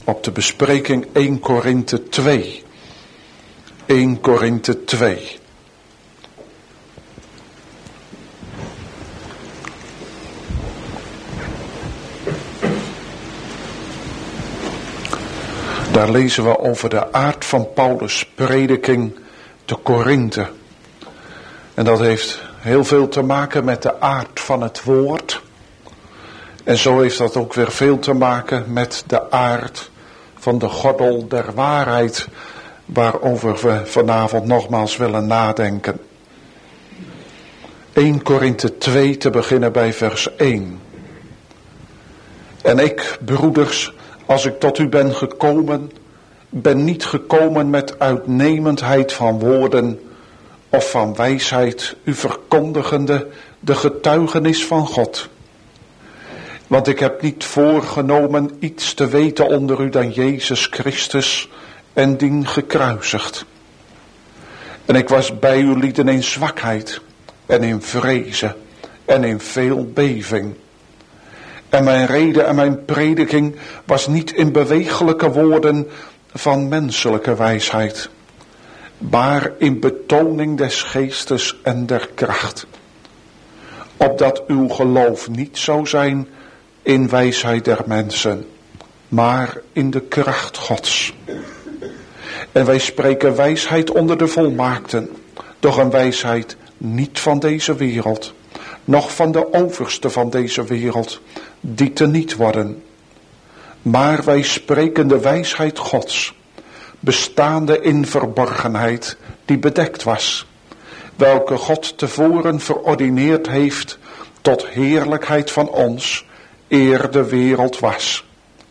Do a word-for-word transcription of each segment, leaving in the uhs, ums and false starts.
op de bespreking Eerste Korinthe twee. Eerste Korinthe twee. Daar lezen we over de aard van Paulus' prediking te Korinthe. En dat heeft heel veel te maken met de aard van het woord. En zo heeft dat ook weer veel te maken met de aard van de gordel der waarheid, waarover we vanavond nogmaals willen nadenken. Eerste Korinthe twee, te beginnen bij vers één. En ik, broeders, als ik tot u ben gekomen, ben niet gekomen met uitnemendheid van woorden of van wijsheid, u verkondigende de getuigenis van God. Want ik heb niet voorgenomen iets te weten onder u dan Jezus Christus en dien gekruisigd. En ik was bij u lieden in zwakheid en in vrezen en in veel beving. En mijn rede en mijn prediking was niet in bewegelijke woorden van menselijke wijsheid, maar in betoning des geestes en der kracht. Opdat uw geloof niet zou zijn in wijsheid der mensen, maar in de kracht Gods. En wij spreken wijsheid onder de volmaakten, doch een wijsheid niet van deze wereld, noch van de overste van deze wereld, die te niet worden. Maar wij spreken de wijsheid Gods, bestaande in verborgenheid, die bedekt was, welke God tevoren verordineerd heeft tot heerlijkheid van ons, eer de wereld was.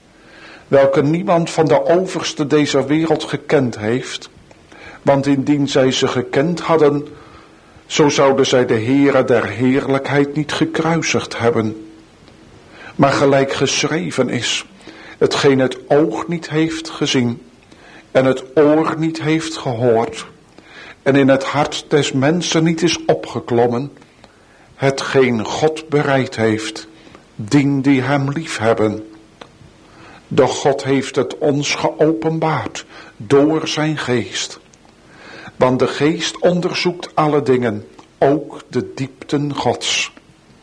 Welke niemand van de overste deze wereld gekend heeft, want indien zij ze gekend hadden, zo zouden zij de Heere der heerlijkheid niet gekruisigd hebben. Maar gelijk geschreven is, hetgeen het oog niet heeft gezien en het oor niet heeft gehoord en in het hart des mensen niet is opgeklommen, hetgeen God bereid heeft, dien die hem lief hebben. Doch God heeft het ons geopenbaard door zijn geest. Want de geest onderzoekt alle dingen, ook de diepten Gods.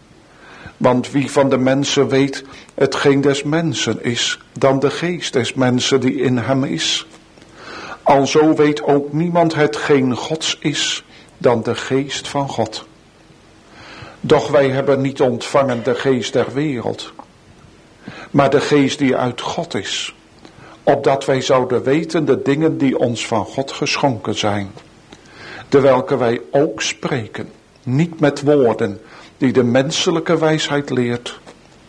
Want wie van de mensen weet hetgeen des mensen is, dan de geest des mensen die in hem is. Alzo weet ook niemand hetgeen Gods is, dan de geest van God. Doch wij hebben niet ontvangen de geest der wereld, maar de geest die uit God is, opdat wij zouden weten de dingen die ons van God geschonken zijn, de welke wij ook spreken, niet met woorden die de menselijke wijsheid leert,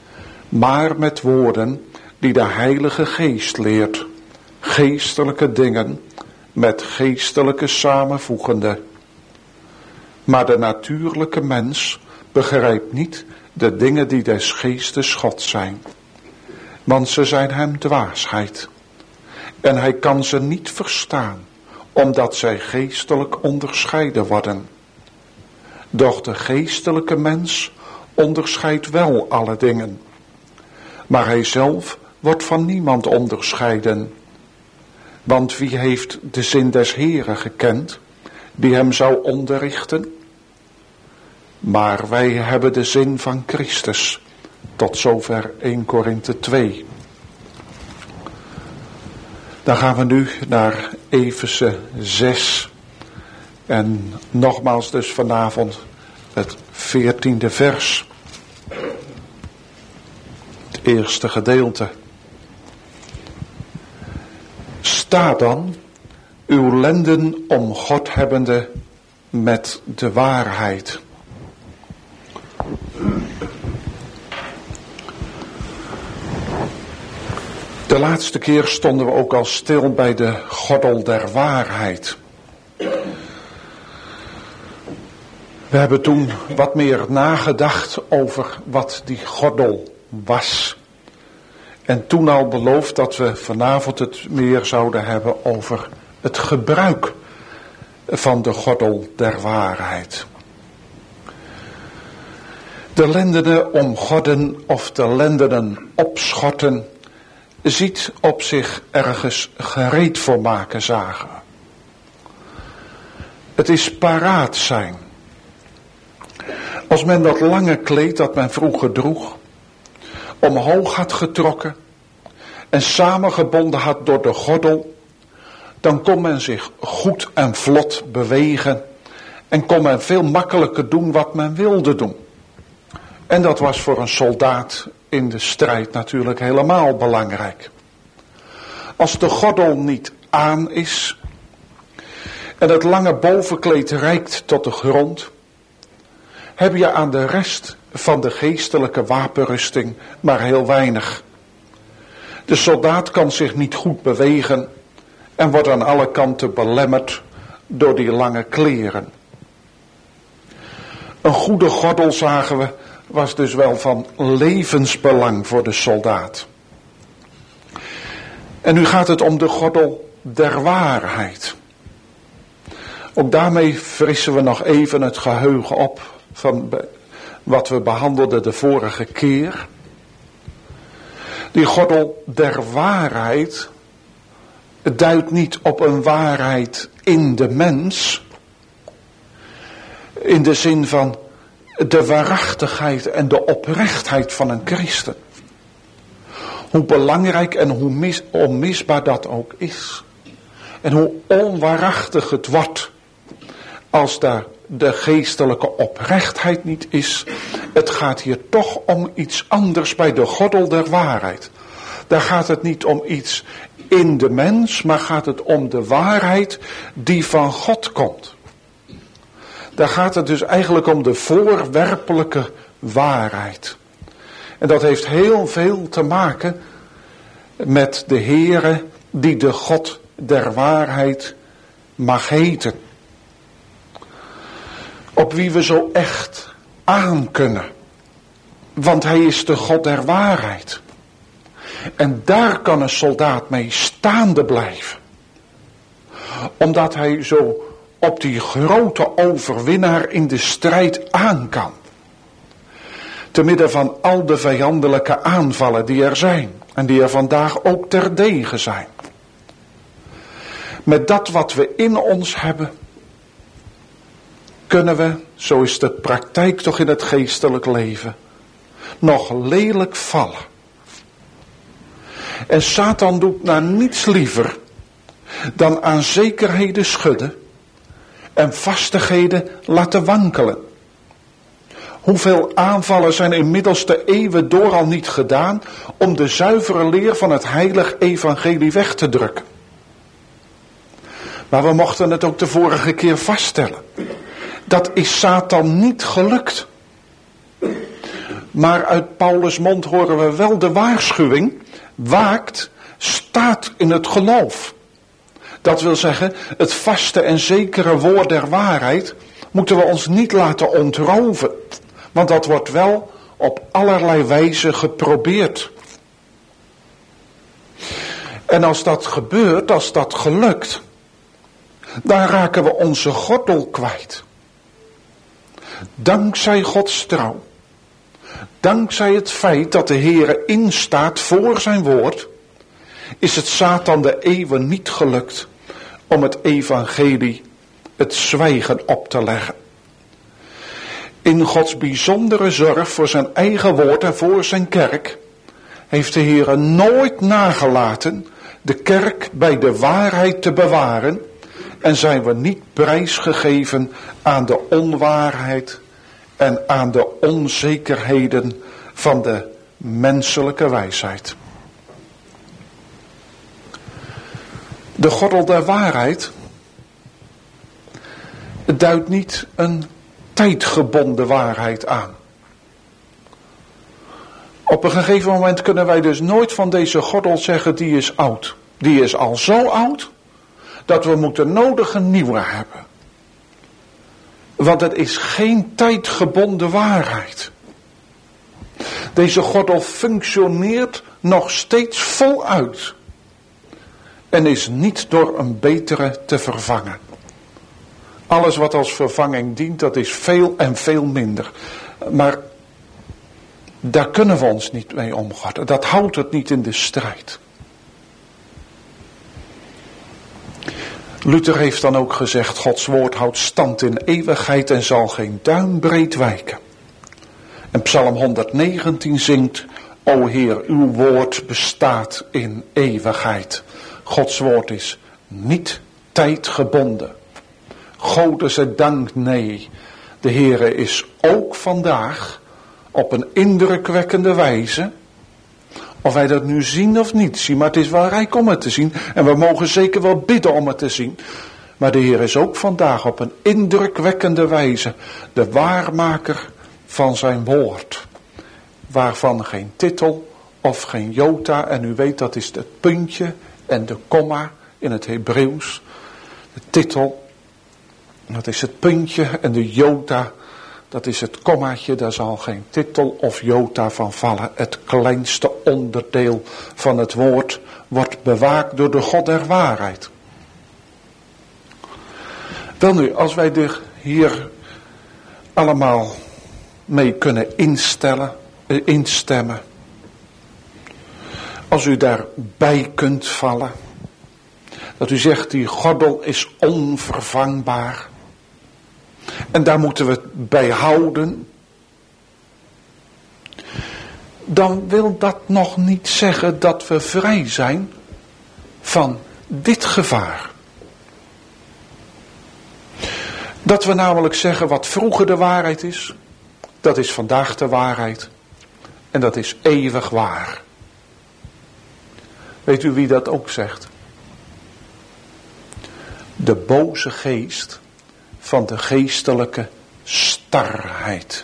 maar met woorden die de Heilige Geest leert, geestelijke dingen met geestelijke samenvoegende. Maar de natuurlijke mens begrijpt niet de dingen die des geestes God zijn, want ze zijn hem dwaasheid. En hij kan ze niet verstaan, omdat zij geestelijk onderscheiden worden. Doch de geestelijke mens onderscheidt wel alle dingen, maar hij zelf wordt van niemand onderscheiden. Want wie heeft de zin des Heeren gekend, die hem zou onderrichten? Maar wij hebben de zin van Christus. Tot zover Eerste Korinthe twee. Dan gaan we nu naar Efeze zes. En nogmaals dus vanavond het veertiende vers. Het eerste gedeelte. Sta dan, uw lenden om God hebbende met de waarheid. De laatste keer stonden we ook al stil bij de gordel der waarheid. We hebben toen wat meer nagedacht over wat die gordel was. En toen al beloofd dat we vanavond het meer zouden hebben over het gebruik van de gordel der waarheid. De lendenen omgorden of de lendenen opschorten ziet op zich ergens gereed voor maken, zagen we. Het is paraat zijn. Als men dat lange kleed dat men vroeger droeg, omhoog had getrokken en samengebonden had door de gordel, dan kon men zich goed en vlot bewegen en kon men veel makkelijker doen wat men wilde doen. En dat was voor een soldaat in de strijd natuurlijk helemaal belangrijk. Als de gordel niet aan is en het lange bovenkleed reikt tot de grond, heb je aan de rest van de geestelijke wapenrusting maar heel weinig. De soldaat kan zich niet goed bewegen en wordt aan alle kanten belemmerd door die lange kleren. Een goede gordel, zagen we, was dus wel van levensbelang voor de soldaat. En nu gaat het om de gordel der waarheid. Ook daarmee frissen we nog even het geheugen op van wat we behandelden de vorige keer. Die gordel der waarheid duidt niet op een waarheid in de mens, in de zin van de waarachtigheid en de oprechtheid van een christen. Hoe belangrijk en hoe mis, onmisbaar dat ook is. En hoe onwaarachtig het wordt als daar de geestelijke oprechtheid niet is. Het gaat hier toch om iets anders bij de gordel der waarheid. Daar gaat het niet om iets in de mens, maar gaat het om de waarheid die van God komt. Daar gaat het dus eigenlijk om de voorwerpelijke waarheid. En dat heeft heel veel te maken met de Heere die de God der waarheid mag heten. Op wie we zo echt aan kunnen. Want hij is de God der waarheid. En daar kan een soldaat mee staande blijven. Omdat hij zo op die grote overwinnaar in de strijd aan kan. Te midden van al de vijandelijke aanvallen die er zijn. En die er vandaag ook terdege zijn. Met dat wat we in ons hebben, kunnen we, zo is de praktijk toch in het geestelijk leven, nog lelijk vallen. En Satan doet naar niets liever dan aan zekerheden schudden en vastigheden laten wankelen. Hoeveel aanvallen zijn inmiddels de eeuwen door al niet gedaan om de zuivere leer van het heilig evangelie weg te drukken. Maar we mochten het ook de vorige keer vaststellen. Dat is Satan niet gelukt. Maar uit Paulus' mond horen we wel de waarschuwing. Waakt, staat in het geloof. Dat wil zeggen, het vaste en zekere woord der waarheid moeten we ons niet laten ontroven. Want dat wordt wel op allerlei wijze geprobeerd. En als dat gebeurt, als dat gelukt, dan raken we onze gordel kwijt. Dankzij Gods trouw. Dankzij het feit dat de Heere instaat voor zijn woord, is het Satan de eeuwen niet gelukt om het evangelie, het zwijgen op te leggen. In Gods bijzondere zorg voor zijn eigen woord en voor zijn kerk heeft de Heere nooit nagelaten de kerk bij de waarheid te bewaren en zijn we niet prijsgegeven aan de onwaarheid en aan de onzekerheden van de menselijke wijsheid. De gordel der waarheid duidt niet een tijdgebonden waarheid aan. Op een gegeven moment kunnen wij dus nooit van deze gordel zeggen die is oud. Die is al zo oud dat we moeten nodig een nieuwe hebben. Want het is geen tijdgebonden waarheid. Deze gordel functioneert nog steeds voluit. En is niet door een betere te vervangen. Alles wat als vervanging dient, dat is veel en veel minder. Maar daar kunnen we ons niet mee omgaan. Dat houdt het niet in de strijd. Luther heeft dan ook gezegd, Gods woord houdt stand in eeuwigheid en zal geen duimbreed wijken. En Psalm honderdnegentien zingt, O Heer, uw woord bestaat in eeuwigheid. Gods woord is niet tijdgebonden. Gode zij dank, nee. De Heere is ook vandaag op een indrukwekkende wijze, of wij dat nu zien of niet zien, maar het is wel rijk om het te zien. En we mogen zeker wel bidden om het te zien. Maar de Heer is ook vandaag op een indrukwekkende wijze de waarmaker van zijn woord. Waarvan geen titel of geen jota, en u weet dat is het puntje en de komma in het Hebreeuws. De titel, dat is het puntje, en de jota, dat is het kommaatje, daar zal geen titel of jota van vallen. Het kleinste onderdeel van het woord wordt bewaakt door de God der waarheid. Wel nu, als wij er hier allemaal mee kunnen instellen, eh, instemmen. Als u daarbij kunt vallen. Dat u zegt, die gordel is onvervangbaar. En daar moeten we het bij houden. Dan wil dat nog niet zeggen dat we vrij zijn van dit gevaar. Dat we namelijk zeggen wat vroeger de waarheid is, dat is vandaag de waarheid. En dat is eeuwig waar. Weet u wie dat ook zegt? De boze geest van de geestelijke starheid.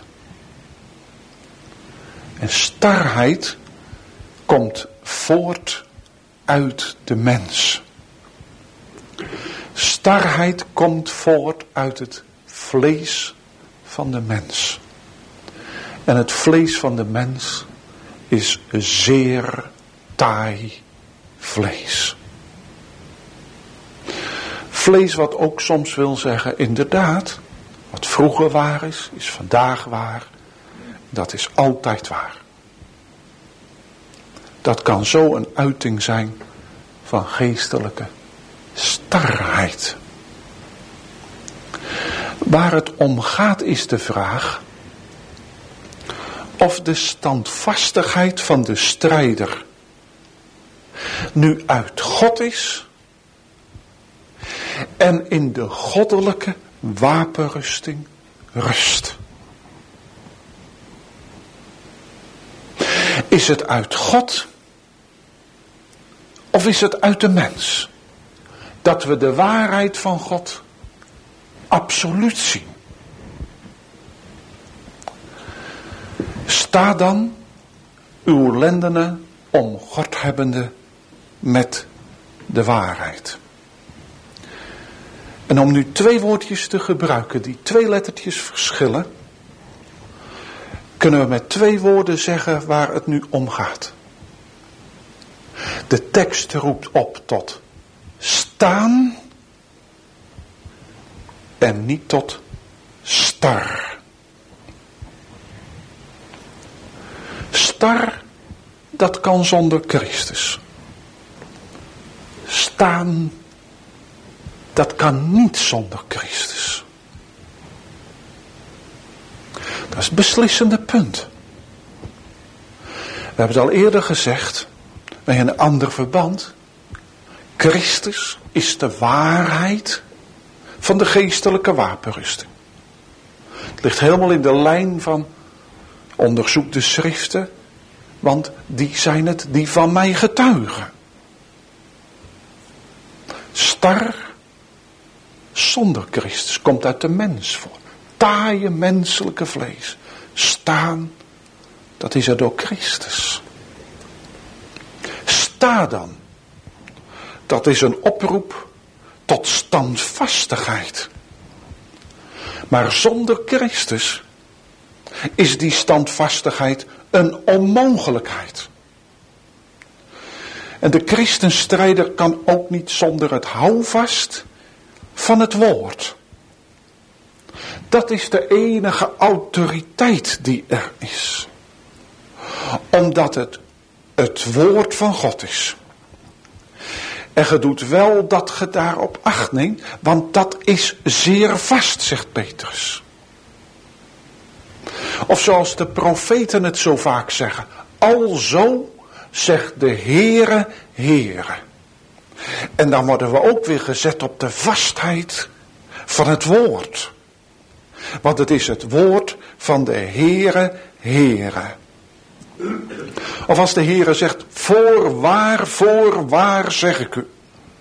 En starheid komt voort uit de mens. Starheid komt voort uit het vlees van de mens. En het vlees van de mens is zeer taai vlees. Vlees wat ook soms wil zeggen, inderdaad, wat vroeger waar is, is vandaag waar. Dat is altijd waar. Dat kan zo een uiting zijn van geestelijke starheid. Waar het om gaat is de vraag of de standvastigheid van de strijder nu uit God is en in de goddelijke wapenrusting rust. Is het uit God of is het uit de mens? Dat we de waarheid van God absoluut zien. Sta dan uw lendenen omgord hebbende met de waarheid. En om nu twee woordjes te gebruiken die twee lettertjes verschillen, kunnen we met twee woorden zeggen waar het nu om gaat. De tekst roept op tot staan en niet tot star. Star, dat kan zonder Christus. Staan, dat kan niet zonder Christus. Dat is het beslissende punt. We hebben het al eerder gezegd, bij een ander verband. Christus is de waarheid van de geestelijke wapenrusting. Het ligt helemaal in de lijn van onderzoek de schriften, want die zijn het die van mij getuigen. Star zonder Christus komt uit de mens voor. Taaie menselijke vlees. Staan, dat is er door Christus. Sta dan. Dat is een oproep tot standvastigheid. Maar zonder Christus is die standvastigheid een onmogelijkheid. En de christenstrijder kan ook niet zonder het houvast van het woord. Dat is de enige autoriteit die er is. Omdat het het woord van God is. En je doet wel dat je daarop acht neemt, want dat is zeer vast, zegt Petrus. Of zoals de profeten het zo vaak zeggen, alzo zegt de Heere, Heere. En dan worden we ook weer gezet op de vastheid van het woord. Want het is het woord van de Heere, Heere. Of als de Heere zegt, voorwaar, voorwaar zeg ik u.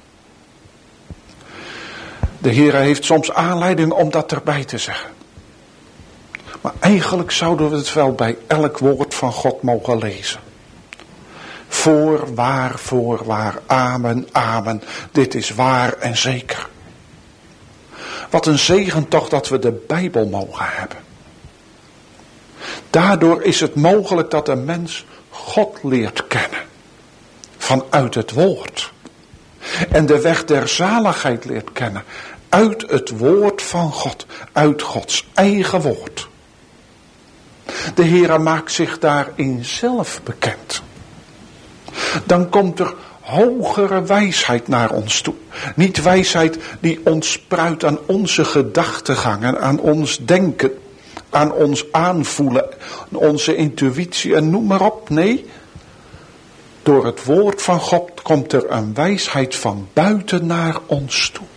De Heere heeft soms aanleiding om dat erbij te zeggen. Maar eigenlijk zouden we het wel bij elk woord van God mogen lezen. Voorwaar, voorwaar, amen, amen. Dit is waar en zeker. Wat een zegen toch dat we de Bijbel mogen hebben. Daardoor is het mogelijk dat een mens God leert kennen. Vanuit het woord. En de weg der zaligheid leert kennen. Uit het woord van God. Uit Gods eigen woord. De Heere maakt zich daarin zelf bekend. Dan komt er hogere wijsheid naar ons toe. Niet wijsheid die ontspruit aan onze gedachtegangen, aan ons denken, aan ons aanvoelen, onze intuïtie en noem maar op. Nee, door het woord van God komt er een wijsheid van buiten naar ons toe.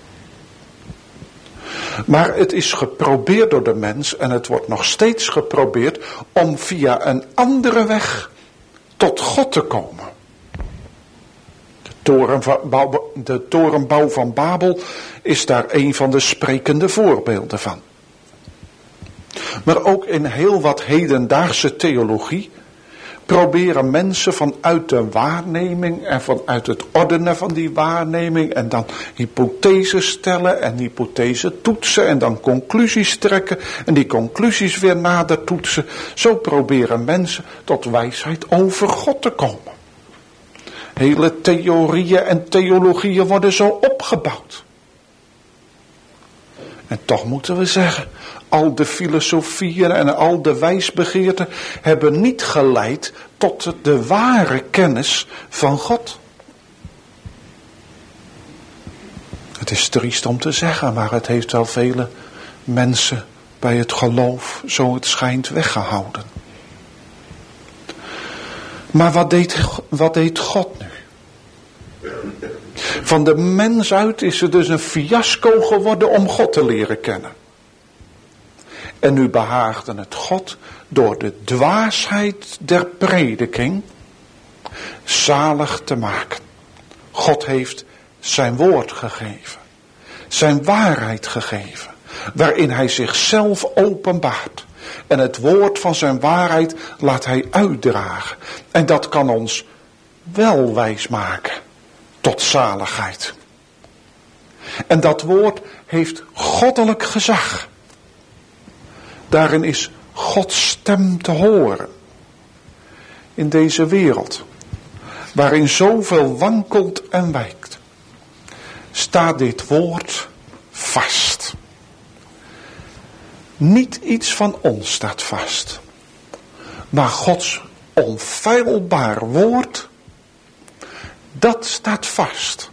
Maar het is geprobeerd door de mens en het wordt nog steeds geprobeerd om via een andere weg tot God te komen. De torenbouw, de torenbouw van Babel is daar een van de sprekende voorbeelden van. Maar ook in heel wat hedendaagse theologie proberen mensen vanuit de waarneming en vanuit het ordenen van die waarneming en dan hypotheses stellen en hypothese toetsen en dan conclusies trekken en die conclusies weer nader toetsen. Zo proberen mensen tot wijsheid over God te komen. Hele theorieën en theologieën worden zo opgebouwd. En toch moeten we zeggen, al de filosofieën en al de wijsbegeerten hebben niet geleid tot de ware kennis van God. Het is triest om te zeggen, maar het heeft wel vele mensen bij het geloof, zo het schijnt, weggehouden. Maar wat deed, wat deed God nu? Van de mens uit is het dus een fiasco geworden om God te leren kennen. En nu behaagde het God door de dwaasheid der prediking zalig te maken. God heeft zijn woord gegeven. Zijn waarheid gegeven. Waarin hij zichzelf openbaart. En het woord van zijn waarheid laat hij uitdragen. En dat kan ons wel wijs maken tot zaligheid. En dat woord heeft goddelijk gezag. Daarin is Gods stem te horen. In deze wereld, waarin zoveel wankelt en wijkt, staat dit woord vast. Niet iets van ons staat vast, maar Gods onfeilbaar woord, dat staat vast.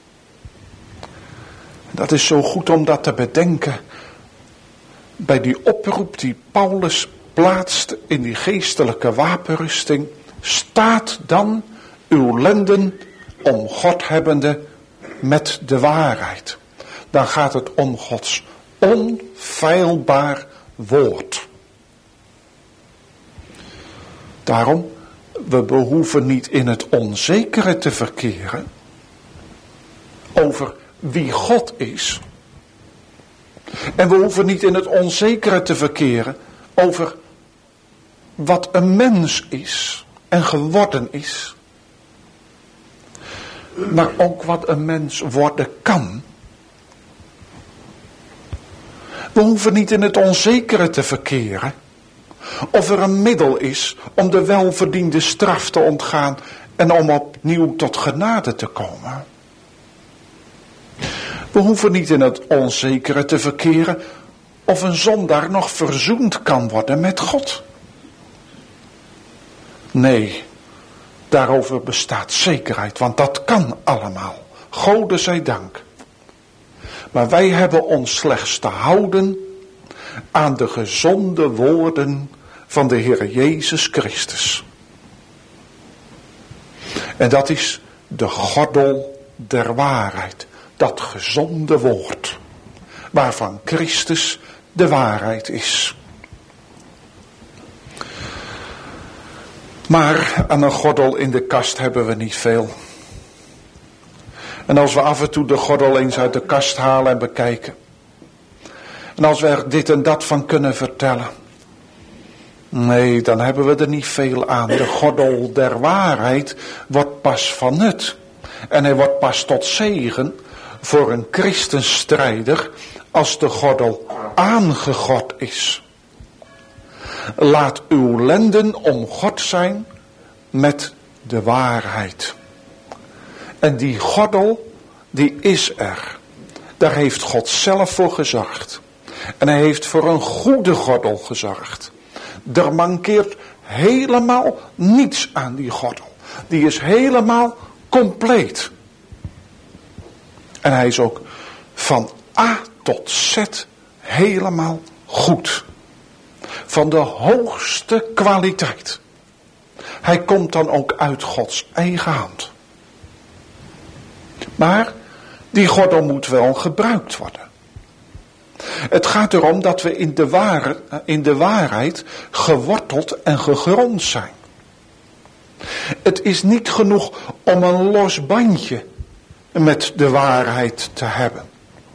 Dat is zo goed om dat te bedenken bij die oproep die Paulus plaatst in die geestelijke wapenrusting. Staat dan uw lenden om God hebbende met de waarheid. Dan gaat het om Gods onfeilbaar woord. Daarom, we behoeven niet in het onzekere te verkeren over wie God is. En we hoeven niet in het onzekere te verkeren over wat een mens is en geworden is. Maar ook wat een mens worden kan. We hoeven niet in het onzekere te verkeren of er een middel is om de welverdiende straf te ontgaan en om opnieuw tot genade te komen. We hoeven niet in het onzekere te verkeren of een zondaar nog verzoend kan worden met God. Nee, daarover bestaat zekerheid, want dat kan allemaal Gode zij dank. Maar wij hebben ons slechts te houden aan de gezonde woorden van de Heer Jezus Christus. En dat is de gordel der waarheid. Dat gezonde woord. Waarvan Christus de waarheid is. Maar aan een gordel in de kast hebben we niet veel. En als we af en toe de gordel eens uit de kast halen en bekijken. En als we er dit en dat van kunnen vertellen. Nee, dan hebben we er niet veel aan. De gordel der waarheid wordt pas van nut. En hij wordt pas tot zegen voor een christenstrijder als de gordel aangegord is. Laat uw lenden omgord zijn met de waarheid. En die gordel, die is er. Daar heeft God zelf voor gezorgd. En hij heeft voor een goede gordel gezorgd. Er mankeert helemaal niets aan die gordel. Die is helemaal compleet. En hij is ook van A tot Z helemaal goed. Van de hoogste kwaliteit. Hij komt dan ook uit Gods eigen hand. Maar die gordel moet wel gebruikt worden. Het gaat erom dat we in de, ware, in de waarheid geworteld en gegrond zijn. Het is niet genoeg om een los bandje met de waarheid te hebben.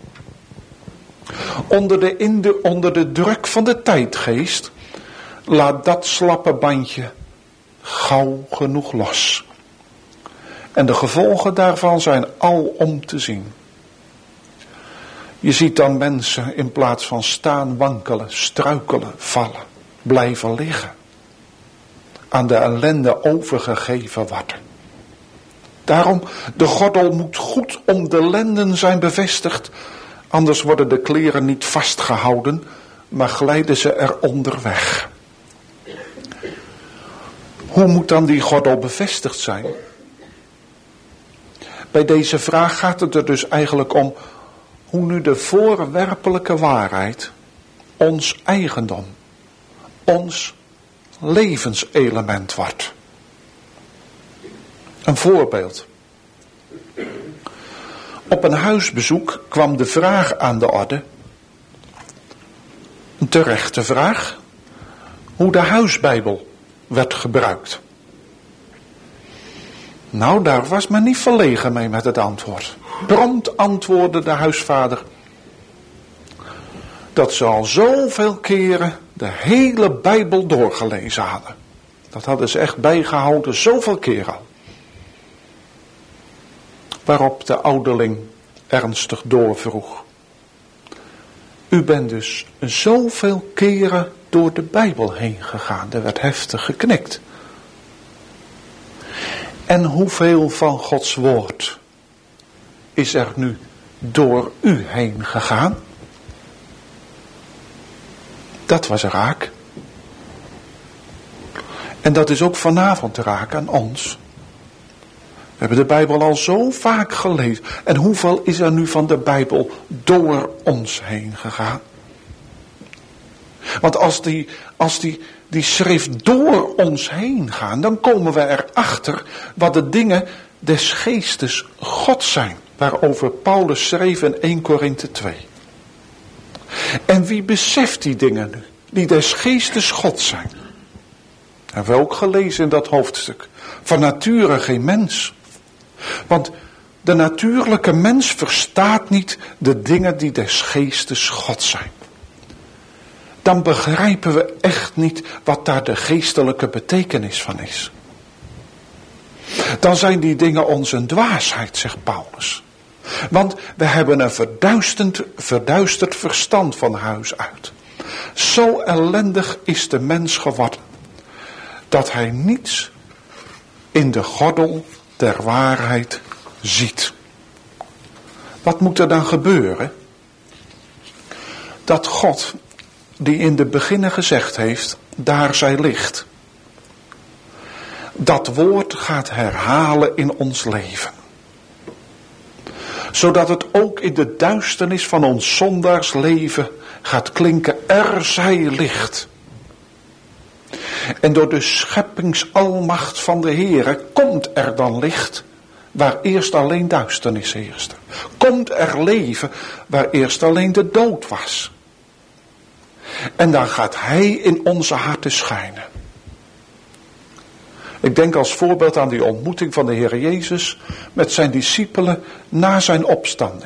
Onder de, in de, onder de druk van de tijdgeest laat dat slappe bandje gauw genoeg los. En de gevolgen daarvan zijn alom te zien. Je ziet dan mensen in plaats van staan wankelen, struikelen, vallen, blijven liggen. Aan de ellende overgegeven worden. Daarom, de gordel moet goed om de lenden zijn bevestigd. Anders worden de kleren niet vastgehouden, maar glijden ze eronder weg. Hoe moet dan die gordel bevestigd zijn? Bij deze vraag gaat het er dus eigenlijk om hoe nu de voorwerpelijke waarheid ons eigendom, ons levenselement wordt. Een voorbeeld. Op een huisbezoek kwam de vraag aan de orde, een terechte vraag, hoe de huisbijbel werd gebruikt. Nou, daar was men niet verlegen mee met het antwoord. Prompt antwoordde de huisvader dat ze al zoveel keren de hele Bijbel doorgelezen hadden. Dat hadden ze echt bijgehouden, zoveel keren al. Waarop de ouderling ernstig doorvroeg. U bent dus zoveel keren door de Bijbel heen gegaan. Er werd heftig geknikt. En hoeveel van Gods woord is er nu door u heen gegaan? Dat was raak. En dat is ook vanavond raak aan ons. We hebben de Bijbel al zo vaak gelezen. En hoeveel is er nu van de Bijbel door ons heen gegaan? Want als die, als die, die schrift door ons heen gaan, dan komen we erachter wat de dingen des geestes God zijn. Waarover Paulus schreef in Eerste Korinthe twee. En wie beseft die dingen nu? Die des geestes God zijn. Hebben we ook gelezen in dat hoofdstuk. Van nature geen mens. Want de natuurlijke mens verstaat niet de dingen die des geestes God zijn. Dan begrijpen we echt niet wat daar de geestelijke betekenis van is. Dan zijn die dingen ons een dwaasheid, zegt Paulus. Want we hebben een verduisterd, verduisterd verstand van huis uit. Zo ellendig is de mens geworden, dat hij niets in de gordel der waarheid ziet. Wat moet er dan gebeuren? Dat God, die in de beginnen gezegd heeft, daar zij ligt, dat woord gaat herhalen in ons leven. Zodat het ook in de duisternis van ons zondaarsleven gaat klinken, er zij licht. En door de scheppingsalmacht van de Heere komt er dan licht, waar eerst alleen duisternis heerste. Komt er leven, waar eerst alleen de dood was. En dan gaat Hij in onze harten schijnen. Ik denk als voorbeeld aan die ontmoeting van de Heer Jezus met zijn discipelen na zijn opstanding.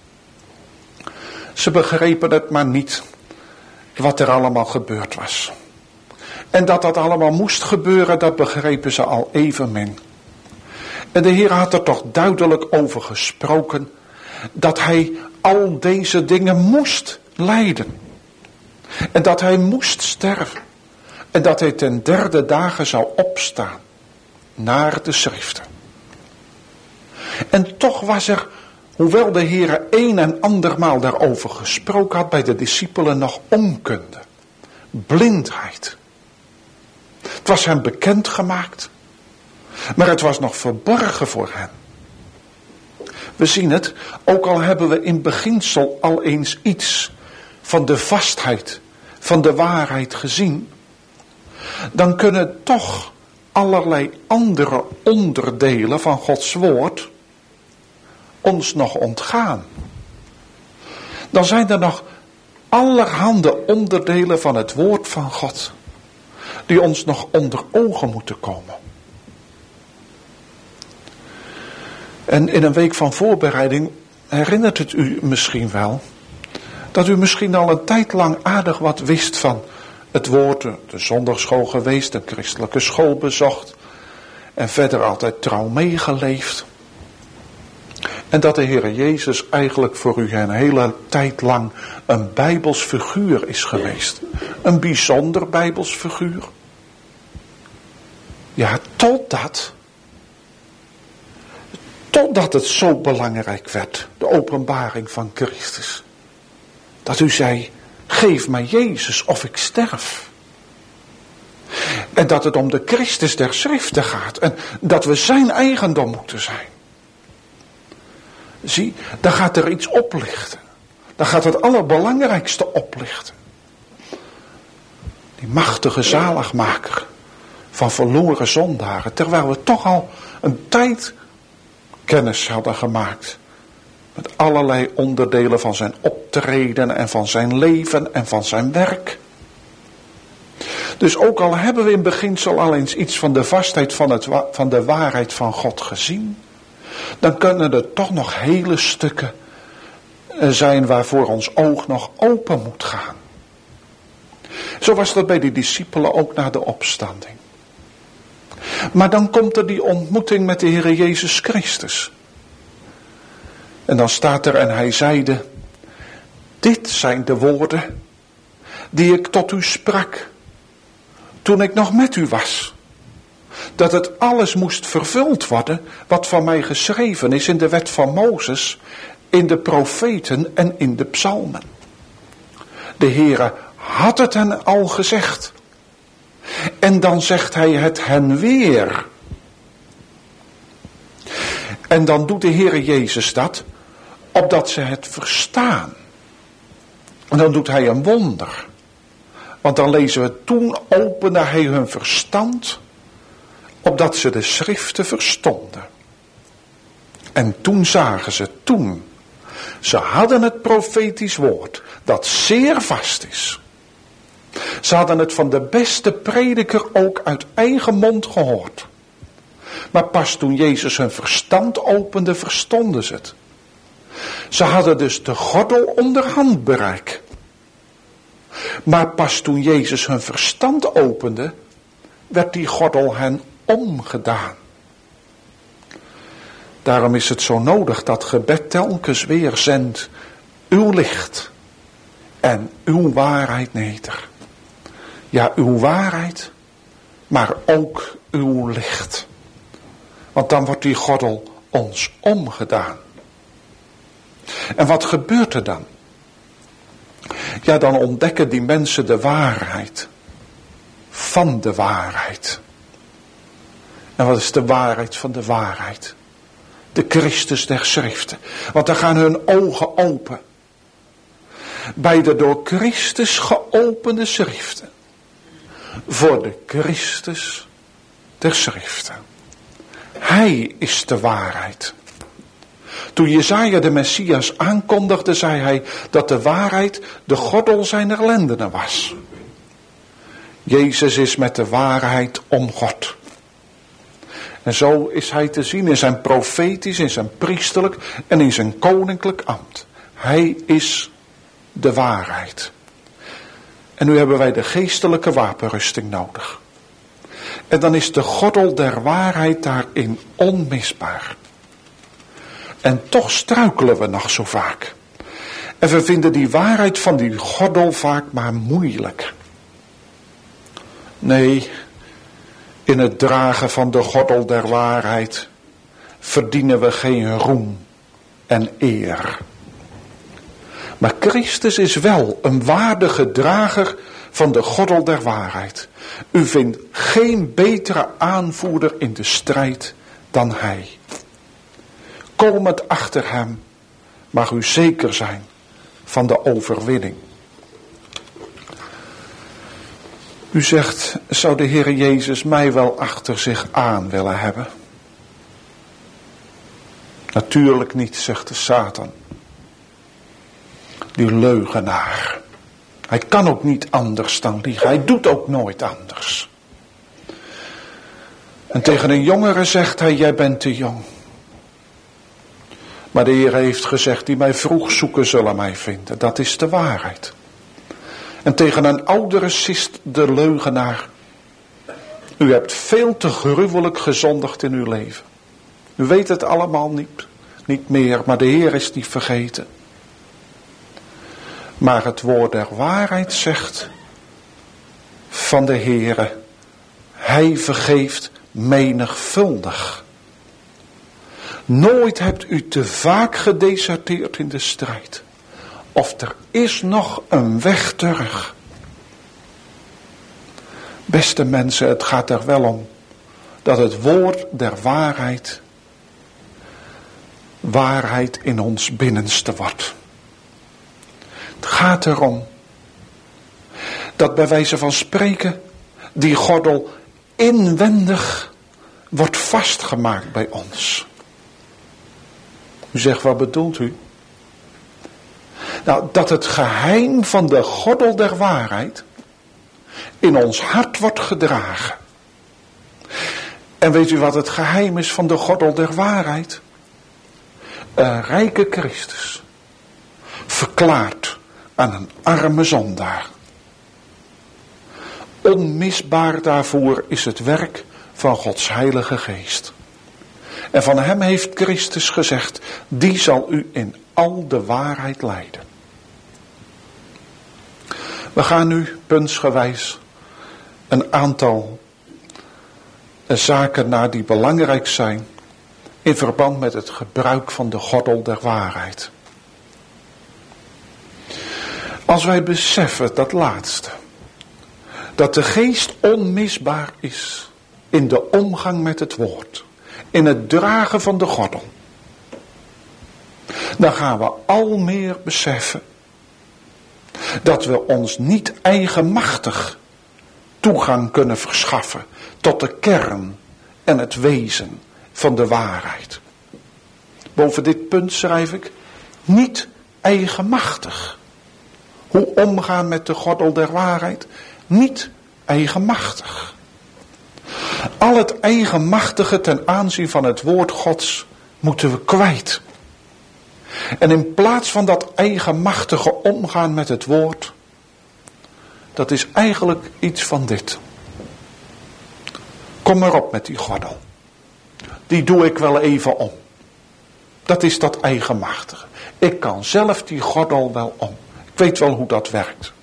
Ze begrepen het maar niet wat er allemaal gebeurd was. En dat dat allemaal moest gebeuren, dat begrepen ze al evenmin. En de Heer had er toch duidelijk over gesproken dat Hij al deze dingen moest lijden. En dat Hij moest sterven. En dat Hij ten derde dagen zou opstaan naar de schriften. En toch was er, hoewel de Heer een en andermaal daarover gesproken had, bij de discipelen nog onkunde, blindheid. Het was hen bekendgemaakt, maar het was nog verborgen voor hen. We zien het, ook al hebben we in beginsel al eens iets van de vastheid van de waarheid gezien, dan kunnen toch allerlei andere onderdelen van Gods woord ons nog ontgaan. Dan zijn er nog allerhande onderdelen van het woord van God die ons nog onder ogen moeten komen. En in een week van voorbereiding herinnert het u misschien wel dat u misschien al een tijd lang aardig wat wist van het woord, de zondagschool geweest, een christelijke school bezocht en verder altijd trouw meegeleefd. En dat de Heer Jezus eigenlijk voor u een hele tijd lang een Bijbels figuur is geweest. Een bijzonder Bijbels figuur. Ja, totdat, totdat het zo belangrijk werd, de openbaring van Christus. Dat u zei, geef mij Jezus of ik sterf. En dat het om de Christus der Schriften gaat. En dat we zijn eigendom moeten zijn. Zie, dan gaat er iets oplichten. Dan gaat het allerbelangrijkste oplichten. Die machtige zaligmaker van verloren zondaren. Terwijl we toch al een tijd kennis hadden gemaakt. Met allerlei onderdelen van zijn optreden en van zijn leven en van zijn werk. Dus ook al hebben we in beginsel al eens iets van de vastheid van, het, van de waarheid van God gezien, dan kunnen er toch nog hele stukken zijn waarvoor ons oog nog open moet gaan. Zo was dat bij de discipelen ook na de opstanding. Maar dan komt er die ontmoeting met de Heer Jezus Christus. En dan staat er, en hij zeide, dit zijn de woorden die ik tot u sprak, toen ik nog met u was. Dat het alles moest vervuld worden wat van mij geschreven is in de wet van Mozes, in de profeten en in de psalmen. De Heere had het hen al gezegd. En dan zegt hij het hen weer. En dan doet de Heere Jezus dat, opdat ze het verstaan. En dan doet hij een wonder. Want dan lezen we, toen opende hij hun verstand, opdat ze de schriften verstonden. En toen zagen ze, toen, ze hadden het profetisch woord, dat zeer vast is. Ze hadden het van de beste prediker ook uit eigen mond gehoord. Maar pas toen Jezus hun verstand opende, verstonden ze het. Ze hadden dus de gordel onder handbereik. Maar pas toen Jezus hun verstand opende, werd die gordel hen omgedaan. Daarom is het zo nodig dat gebed telkens weer zendt uw licht en uw waarheid neder. Ja, uw waarheid, maar ook uw licht. Want dan wordt die gordel ons omgedaan. En wat gebeurt er dan? Ja, dan ontdekken die mensen de waarheid van de waarheid. En wat is de waarheid van de waarheid? De Christus der Schriften. Want dan gaan hun ogen open. Bij de door Christus geopende schriften. Voor de Christus der Schriften. Hij is de waarheid. Toen Jesaja de Messias aankondigde, zei hij dat de waarheid de gordel zijner lendenen was. Jezus is met de waarheid om God. En zo is hij te zien in zijn profetisch, in zijn priesterlijk en in zijn koninklijk ambt. Hij is de waarheid. En nu hebben wij de geestelijke wapenrusting nodig. En dan is de gordel der waarheid daarin onmisbaar. En toch struikelen we nog zo vaak. En we vinden die waarheid van die gordel vaak maar moeilijk. Nee, in het dragen van de gordel der waarheid verdienen we geen roem en eer. Maar Christus is wel een waardige drager van de gordel der waarheid. U vindt geen betere aanvoerder in de strijd dan hij. Komend achter hem mag u zeker zijn van de overwinning. U zegt, zou de Heer Jezus mij wel achter zich aan willen hebben? Natuurlijk niet, zegt de Satan. Die leugenaar. Hij kan ook niet anders dan liegen. Hij doet ook nooit anders. En tegen een jongere zegt hij, jij bent te jong. Maar de Heer heeft gezegd, die mij vroeg zoeken zullen mij vinden. Dat is de waarheid. En tegen een oudere sist de leugenaar. U hebt veel te gruwelijk gezondigd in uw leven. U weet het allemaal niet, niet meer, maar de Heer is niet vergeten. Maar het woord der waarheid zegt van de Heere, hij vergeeft menigvuldig. Nooit hebt u te vaak gedeserteerd in de strijd. Of er is nog een weg terug. Beste mensen, het gaat er wel om dat het woord der waarheid, waarheid in ons binnenste wordt. Het gaat erom dat bij wijze van spreken die gordel inwendig wordt vastgemaakt bij ons. U zegt, wat bedoelt u? Nou, dat het geheim van de gordel der waarheid in ons hart wordt gedragen. En weet u wat het geheim is van de gordel der waarheid? Een rijke Christus verklaart aan een arme zondaar. Onmisbaar daarvoor is het werk van Gods Heilige Geest. En van hem heeft Christus gezegd, die zal u in al de waarheid leiden. We gaan nu puntsgewijs een aantal zaken naar die belangrijk zijn in verband met het gebruik van de gordel der waarheid. Als wij beseffen, dat laatste, dat de geest onmisbaar is in de omgang met het woord, in het dragen van de gordel, dan gaan we al meer beseffen dat we ons niet eigenmachtig toegang kunnen verschaffen tot de kern en het wezen van de waarheid. Boven dit punt schrijf ik, niet eigenmachtig. Hoe omgaan met de gordel der waarheid? Niet eigenmachtig. Al het eigenmachtige ten aanzien van het woord Gods moeten we kwijt. En in plaats van dat eigenmachtige omgaan met het woord, dat is eigenlijk iets van dit. Kom maar op met die gordel. Die doe ik wel even om. Dat is dat eigenmachtige. Ik kan zelf die gordel wel om. Ik weet wel hoe dat werkt.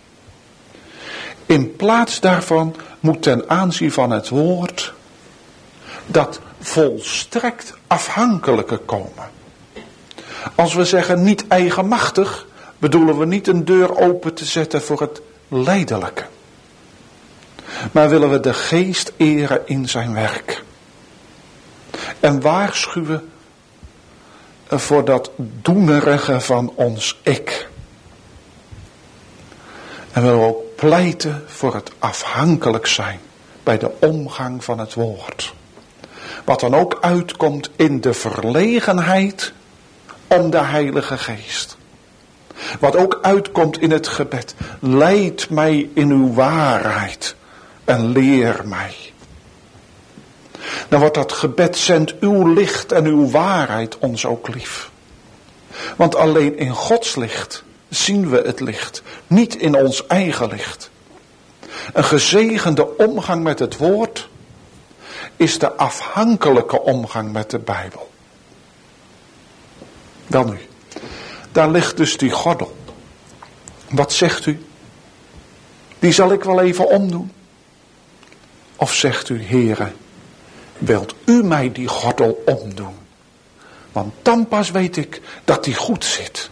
In plaats daarvan moet ten aanzien van het woord dat volstrekt afhankelijke komen. Als we zeggen niet eigenmachtig, bedoelen we niet een deur open te zetten voor het lijdelijke. Maar willen we de geest eren in zijn werk. En waarschuwen voor dat doenerige van ons ik. En willen we ook pleiten voor het afhankelijk zijn bij de omgang van het woord. Wat dan ook uitkomt in de verlegenheid om de Heilige Geest. Wat ook uitkomt in het gebed. Leid mij in uw waarheid en leer mij. Dan wordt dat gebed, zend uw licht en uw waarheid ons ook lief. Want alleen in Gods licht zien we het licht, niet in ons eigen licht. Een gezegende omgang met het woord is de afhankelijke omgang met de Bijbel. Dan nu, daar ligt dus die gordel. Wat zegt u? Die zal ik wel even omdoen. Of zegt u, Heere, wilt u mij die gordel omdoen? Want dan pas weet ik dat die goed zit.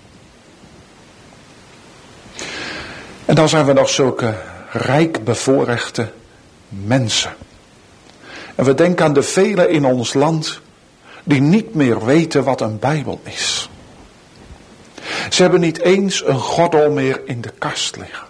En dan zijn we nog zulke rijk bevoorrechte mensen. En we denken aan de velen in ons land die niet meer weten wat een Bijbel is. Ze hebben niet eens een gordel meer in de kast liggen.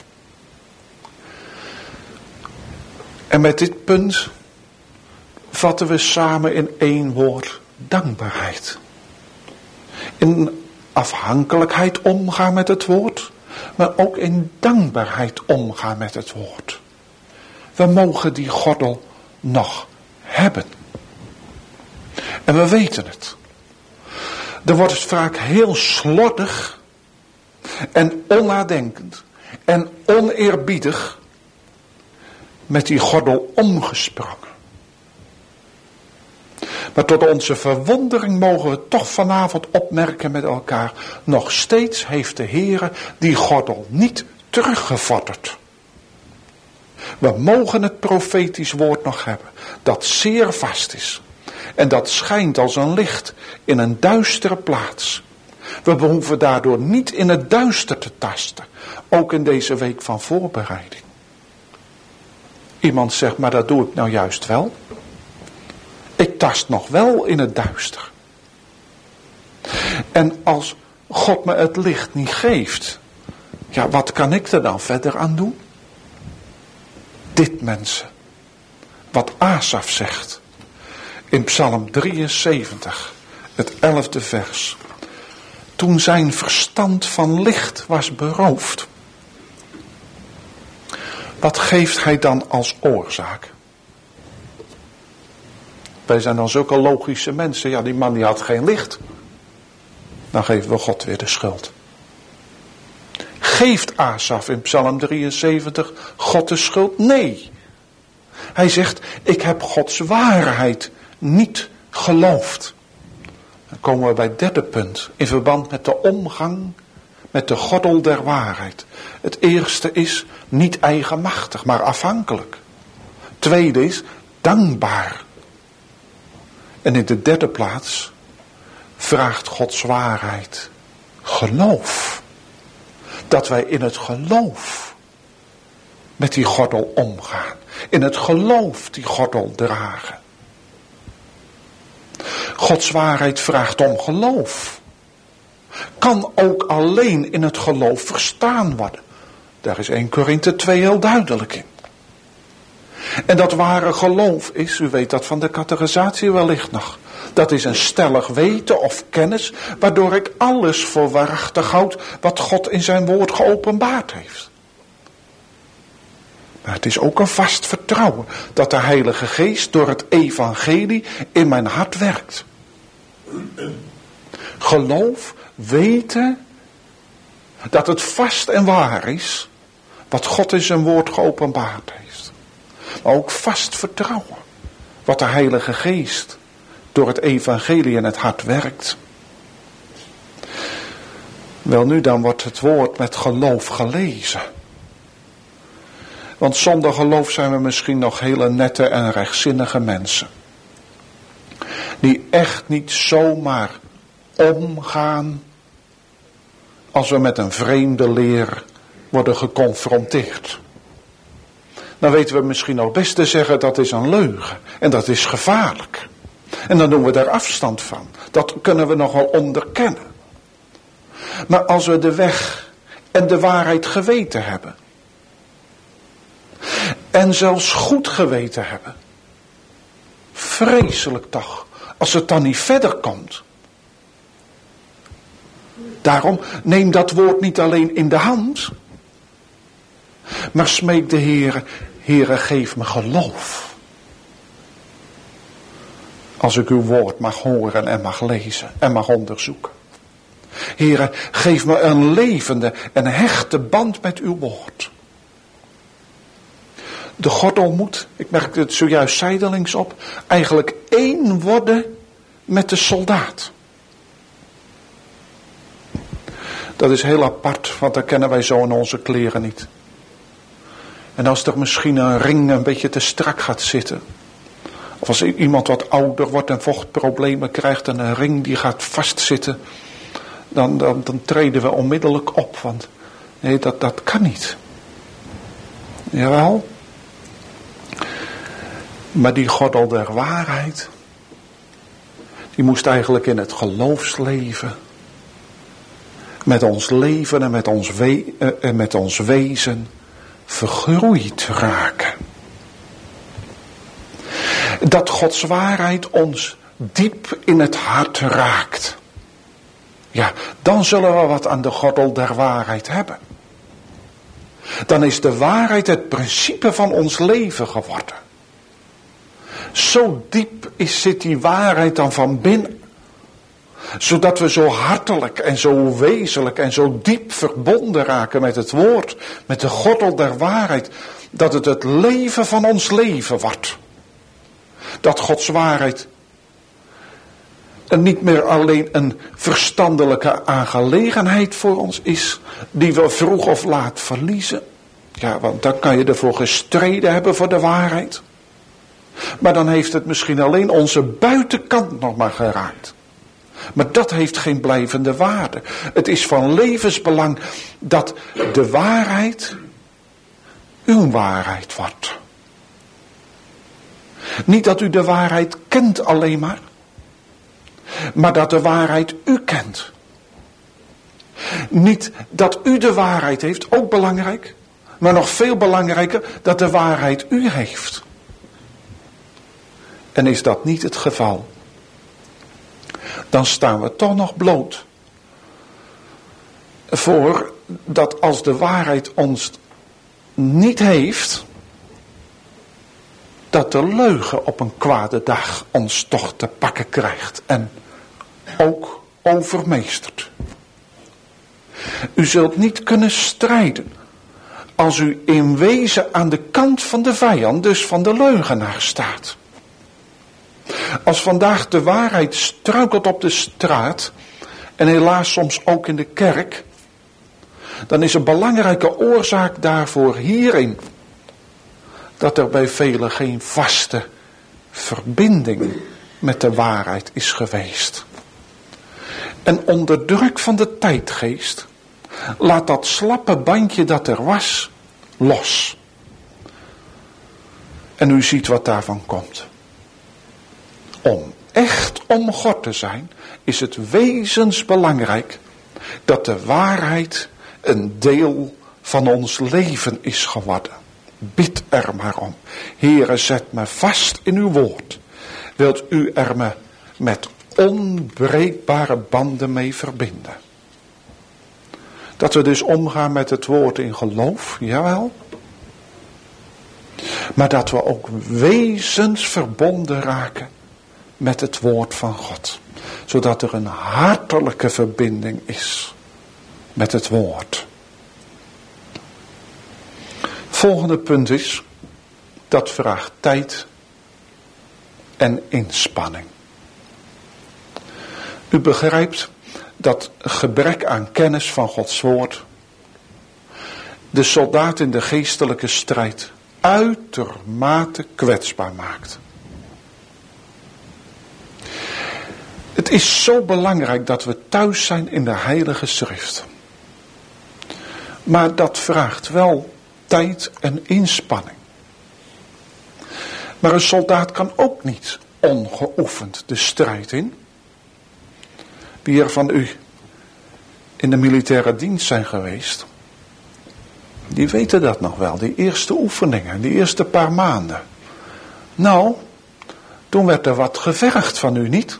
En met dit punt vatten we samen in één woord dankbaarheid. In afhankelijkheid omgaan met het woord, maar ook in dankbaarheid omgaan met het woord. We mogen die gordel nog hebben. En we weten het. Er wordt het vaak heel slordig en onnadenkend en oneerbiedig met die gordel omgesprongen. Maar tot onze verwondering mogen we toch vanavond opmerken met elkaar. Nog steeds heeft de Heere die gordel niet teruggevorderd. We mogen het profetisch woord nog hebben. Dat zeer vast is. En dat schijnt als een licht in een duistere plaats. We behoeven daardoor niet in het duister te tasten. Ook in deze week van voorbereiding. Iemand zegt, maar dat doe ik nou juist wel. Ik tast nog wel in het duister. En als God me het licht niet geeft, ja, wat kan ik er dan verder aan doen? Dit, mensen, wat Asaf zegt in Psalm drieënzeventig, het elfde vers. Toen zijn verstand van licht was beroofd. Wat geeft hij dan als oorzaak? Wij zijn dan zulke logische mensen. Ja, die man die had geen licht. Dan geven we God weer de schuld. Geeft Asaf in Psalm drieënzeventig God de schuld? Nee. Hij zegt, ik heb Gods waarheid niet geloofd. Dan komen we bij het derde punt. In verband met de omgang met de gordel der waarheid. Het eerste is niet eigenmachtig, maar afhankelijk. Tweede is dankbaar. En in de derde plaats vraagt Gods waarheid geloof. Dat wij in het geloof met die gordel omgaan. In het geloof die gordel dragen. Gods waarheid vraagt om geloof. Kan ook alleen in het geloof verstaan worden. Daar is Eerste Korinthe twee heel duidelijk in. En dat ware geloof is, u weet dat van de catechisatie wellicht nog. Dat is een stellig weten of kennis, waardoor ik alles voor waarachtig houd wat God in zijn woord geopenbaard heeft. Maar het is ook een vast vertrouwen dat de Heilige Geest door het evangelie in mijn hart werkt. Geloof, weten dat het vast en waar is wat God in zijn woord geopenbaard heeft. Maar ook vast vertrouwen wat de Heilige Geest door het evangelie in het hart werkt. Wel nu, dan wordt het woord met geloof gelezen. Want zonder geloof zijn we misschien nog hele nette en rechtzinnige mensen. Die echt niet zomaar omgaan als we met een vreemde leer worden geconfronteerd. Dan weten we misschien nog best te zeggen dat is een leugen en dat is gevaarlijk. En dan doen we daar afstand van. Dat kunnen we nogal onderkennen. Maar als we de weg en de waarheid geweten hebben. En zelfs goed geweten hebben. Vreselijk toch. Als het dan niet verder komt. Daarom neem dat woord niet alleen in de hand. Maar smeek de Heere. Heere, geef me geloof. Als ik uw woord mag horen en mag lezen en mag onderzoeken. Heere, geef me een levende en hechte band met uw woord. De gordel moet, ik merkte het zojuist zijdelings op, eigenlijk één worden met de soldaat. Dat is heel apart, want dat kennen wij zo in onze kleren niet. En als er misschien een ring een beetje te strak gaat zitten. Of als iemand wat ouder wordt en vochtproblemen krijgt en een ring die gaat vastzitten. Dan, dan, dan treden we onmiddellijk op, want nee, dat, dat kan niet. Jawel. Maar die gordel der waarheid, die moest eigenlijk in het geloofsleven, met ons leven en met ons, we, uh, met ons wezen, vergroeid raken. Dat Gods waarheid ons diep in het hart raakt. Ja, dan zullen we wat aan de gordel der waarheid hebben. Dan is de waarheid het principe van ons leven geworden. Zo diep is, zit die waarheid dan van binnen. Zodat we zo hartelijk en zo wezenlijk en zo diep verbonden raken met het woord. Met de gordel der waarheid. Dat het het leven van ons leven wordt. Dat Gods waarheid en niet meer alleen een verstandelijke aangelegenheid voor ons is. Die we vroeg of laat verliezen. Ja, want dan kan je ervoor gestreden hebben voor de waarheid. Maar dan heeft het misschien alleen onze buitenkant nog maar geraakt. Maar dat heeft geen blijvende waarde. Het is van levensbelang dat de waarheid uw waarheid wordt. Niet dat u de waarheid kent alleen maar. Maar dat de waarheid u kent. Niet dat u de waarheid heeft, ook belangrijk. Maar nog veel belangrijker, dat de waarheid u heeft. En is dat niet het geval, dan staan we toch nog bloot. Voor dat als de waarheid ons niet heeft, dat de leugen op een kwade dag ons toch te pakken krijgt en ook overmeestert. U zult niet kunnen strijden als u in wezen aan de kant van de vijand, dus van de leugenaar staat. Als vandaag de waarheid struikelt op de straat en helaas soms ook in de kerk, dan is een belangrijke oorzaak daarvoor hierin dat er bij velen geen vaste verbinding met de waarheid is geweest. En onder druk van de tijdgeest laat dat slappe bandje dat er was los. En u ziet wat daarvan komt. Om echt om God te zijn, is het wezensbelangrijk dat de waarheid een deel van ons leven is geworden. Bid er maar om. Heere, zet me vast in uw woord. Wilt u er me met onbreekbare banden mee verbinden? Dat we dus omgaan met het woord in geloof, jawel. Maar dat we ook wezensverbonden raken met het woord van God. Zodat er een hartelijke verbinding is met het woord. Volgende punt is, dat vraagt tijd en inspanning. U begrijpt dat gebrek aan kennis van Gods woord de soldaat in de geestelijke strijd uitermate kwetsbaar maakt. Het is zo belangrijk dat we thuis zijn in de Heilige Schrift. Maar dat vraagt wel tijd en inspanning. Maar een soldaat kan ook niet ongeoefend de strijd in. Wie er van u in de militaire dienst zijn geweest, die weten dat nog wel. Die eerste oefeningen, die eerste paar maanden. Nou, toen werd er wat gevergd van u, niet?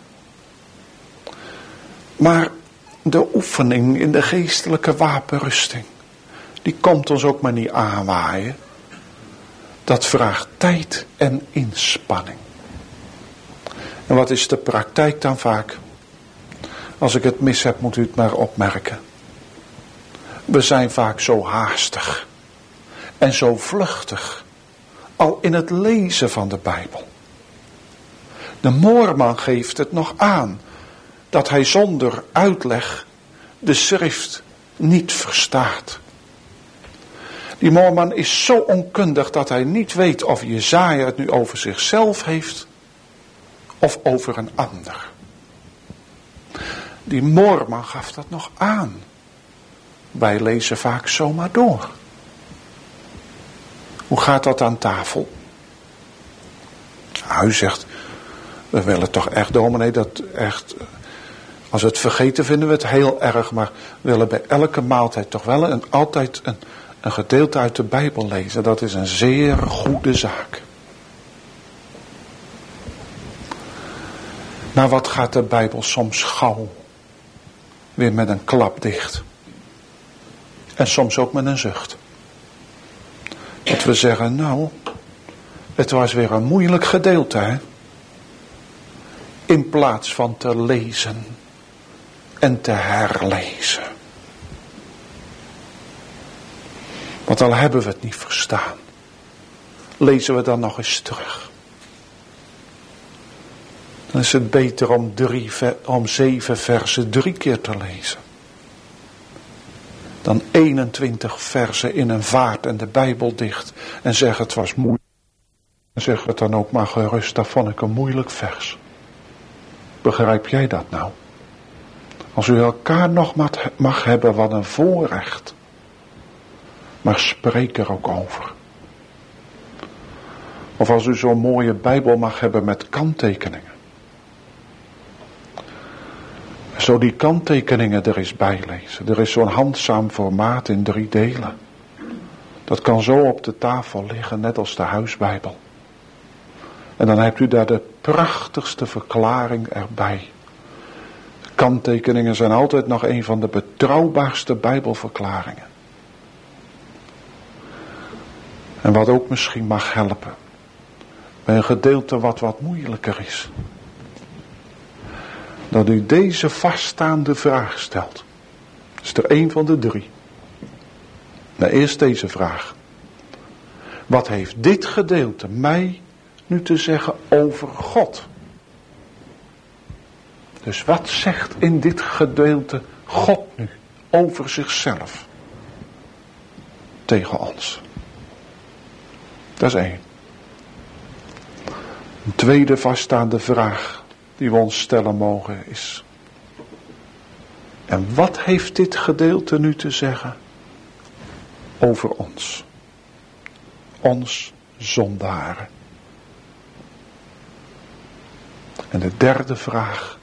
Maar de oefening in de geestelijke wapenrusting, die komt ons ook maar niet aanwaaien. Dat vraagt tijd en inspanning. En wat is de praktijk dan vaak? Als ik het mis heb, moet u het maar opmerken. We zijn vaak zo haastig en zo vluchtig, al in het lezen van de Bijbel. De Moorman geeft het nog aan, dat hij zonder uitleg de schrift niet verstaat. Die Moorman is zo onkundig dat hij niet weet of Jesaja het nu over zichzelf heeft of over een ander. Die Moorman gaf dat nog aan. Wij lezen vaak zomaar door. Hoe gaat dat aan tafel? Nou, u zegt, we willen toch echt, dominee, dat echt, als we het vergeten vinden we het heel erg, maar we willen bij elke maaltijd toch wel een, altijd een, een gedeelte uit de Bijbel lezen. Dat is een zeer goede zaak. Maar wat gaat de Bijbel soms gauw weer met een klap dicht. En soms ook met een zucht. Dat we zeggen, nou, het was weer een moeilijk gedeelte, hè. In plaats van te lezen en te herlezen. Want al hebben we het niet verstaan, lezen we dan nog eens terug. Dan is het beter om, drie, om zeven versen drie keer te lezen. Dan eenentwintig versen in een vaart en de Bijbel dicht. En zeg het was moeilijk. En zeg het dan ook maar gerust, dat vond ik een moeilijk vers. Begrijp jij dat nou? Als u elkaar nog mag hebben, wat een voorrecht. Maar spreek er ook over. Of als u zo'n mooie Bijbel mag hebben met kanttekeningen. Zo die kanttekeningen er eens bijlezen. Er is zo'n handzaam formaat in drie delen. Dat kan zo op de tafel liggen, net als de huisbijbel. En dan hebt u daar de prachtigste verklaring erbij. Kanttekeningen zijn altijd nog een van de betrouwbaarste Bijbelverklaringen. En wat ook misschien mag helpen. Bij een gedeelte wat wat moeilijker is. Dat u deze vaststaande vraag stelt. Dat is er één van de drie. Nou, eerst deze vraag. Wat heeft dit gedeelte mij nu te zeggen over God? Dus wat zegt in dit gedeelte God nu over zichzelf? Tegen ons. Dat is één. Een tweede vaststaande vraag die we ons stellen mogen is: en wat heeft dit gedeelte nu te zeggen over ons? Ons zondaren. En de derde vraag: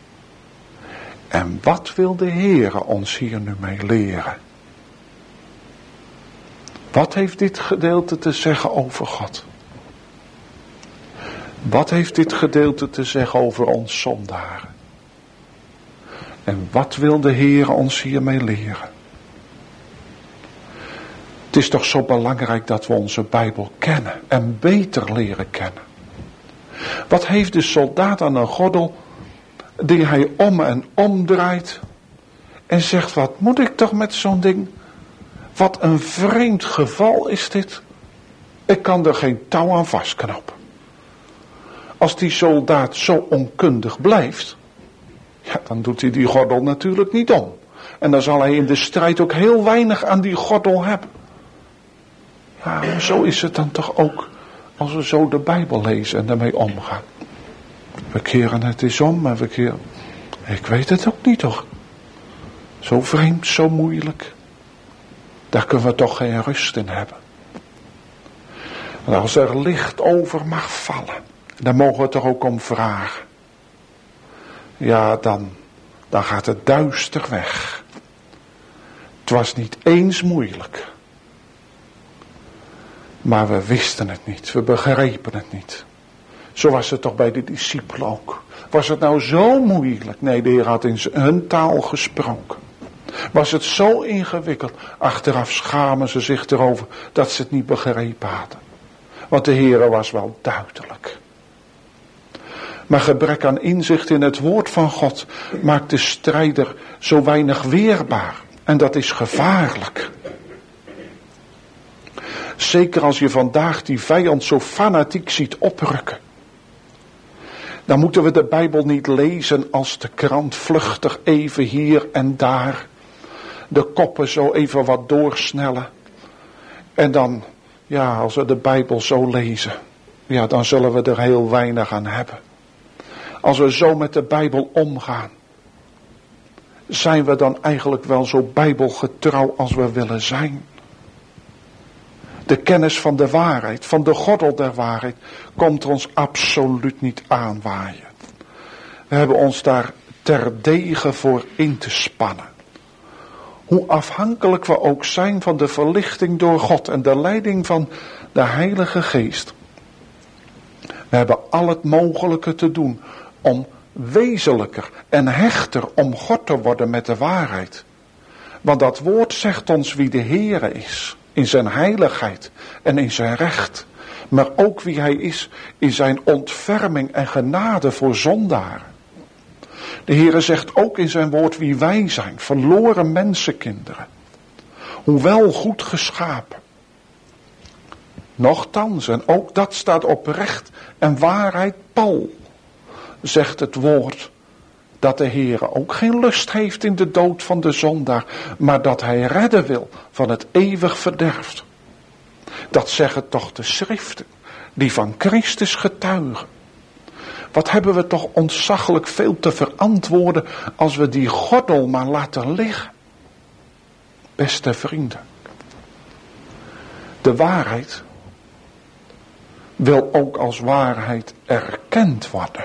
en wat wil de Heere ons hier nu mee leren? Wat heeft dit gedeelte te zeggen over God? Wat heeft dit gedeelte te zeggen over ons zondaren? En wat wil de Heer ons hiermee leren? Het is toch zo belangrijk dat we onze Bijbel kennen en beter leren kennen. Wat heeft de soldaat aan een gordel die hij om en omdraait en zegt: wat moet ik toch met zo'n ding? Wat een vreemd geval is dit. Ik kan er geen touw aan vastknopen. Als die soldaat zo onkundig blijft, ja, dan doet hij die gordel natuurlijk niet om. En dan zal hij in de strijd ook heel weinig aan die gordel hebben. Ja, maar zo is het dan toch ook als we zo de Bijbel lezen en daarmee omgaan. We keren het eens om en we keren... Ik weet het ook niet toch. Zo vreemd, zo moeilijk. Daar kunnen we toch geen rust in hebben. En als er licht over mag vallen, Daar mogen we toch ook om vragen. Ja, dan, dan gaat het duister weg. Het was niet eens moeilijk. Maar we wisten het niet. We begrepen het niet. Zo was het toch bij de discipelen ook. Was het nou zo moeilijk? Nee, de Heer had in hun taal gesproken. Was het zo ingewikkeld? Achteraf schamen ze zich erover dat ze het niet begrepen hadden. Want de Heer was wel duidelijk. Maar gebrek aan inzicht in het woord van God maakt de strijder zo weinig weerbaar. En dat is gevaarlijk. Zeker als je vandaag die vijand zo fanatiek ziet oprukken. Dan moeten we de Bijbel niet lezen als de krant, vluchtig even hier en daar. De koppen zo even wat doorsnellen. En dan, ja, als we de Bijbel zo lezen, ja, dan zullen we er heel weinig aan hebben. Als we zo met de Bijbel omgaan, zijn we dan eigenlijk wel zo bijbelgetrouw als we willen zijn? De kennis van de waarheid, van de gordel der waarheid, komt ons absoluut niet aanwaaien. We hebben ons daar terdege voor in te spannen. Hoe afhankelijk we ook zijn van de verlichting door God en de leiding van de Heilige Geest. We hebben al het mogelijke te doen om wezenlijker en hechter om God te worden met de waarheid. Want dat woord zegt ons wie de Heere is. In zijn heiligheid en in zijn recht. Maar ook wie hij is in zijn ontferming en genade voor zondaren. De Heere zegt ook in zijn woord wie wij zijn. Verloren mensenkinderen. Hoewel goed geschapen. Nochtans, en ook dat staat oprecht en waarheid pal. Zegt het woord dat de Heere ook geen lust heeft in de dood van de zondaar, maar dat hij redden wil van het eeuwig verderf. Dat zeggen toch de schriften, die van Christus getuigen. Wat hebben we toch ontzaglijk veel te verantwoorden als we die gordel maar laten liggen. Beste vrienden, de waarheid wil ook als waarheid erkend worden.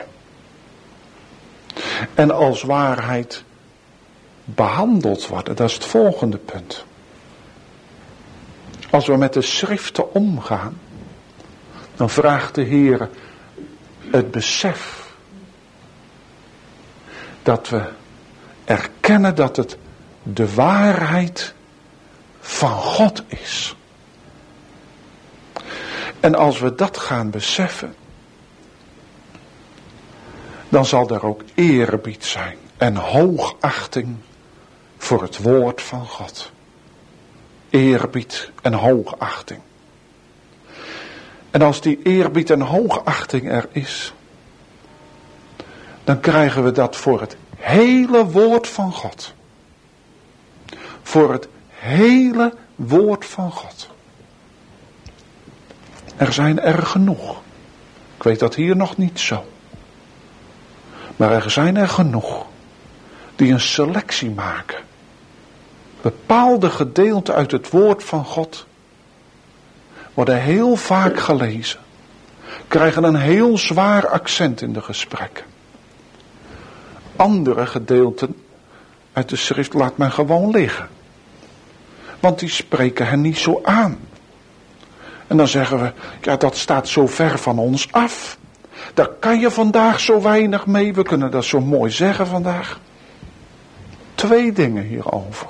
En als waarheid behandeld worden, dat is het volgende punt. Als we met de schriften omgaan, dan vraagt de Heer het besef dat we erkennen dat het de waarheid van God is. En als we dat gaan beseffen, dan zal er ook eerbied zijn en hoogachting voor het woord van God. Eerbied en hoogachting. En als die eerbied en hoogachting er is, dan krijgen we dat voor het hele woord van God. Voor het hele woord van God. Er zijn er genoeg. Ik weet dat hier nog niet zo. Maar er zijn er genoeg die een selectie maken. Bepaalde gedeelten uit het woord van God worden heel vaak gelezen. Krijgen een heel zwaar accent in de gesprekken. Andere gedeelten uit de schrift laat men gewoon liggen. Want die spreken hen niet zo aan. En dan zeggen we, ja, dat staat zo ver van ons af. Daar kan je vandaag zo weinig mee. We kunnen dat zo mooi zeggen vandaag. Twee dingen hierover.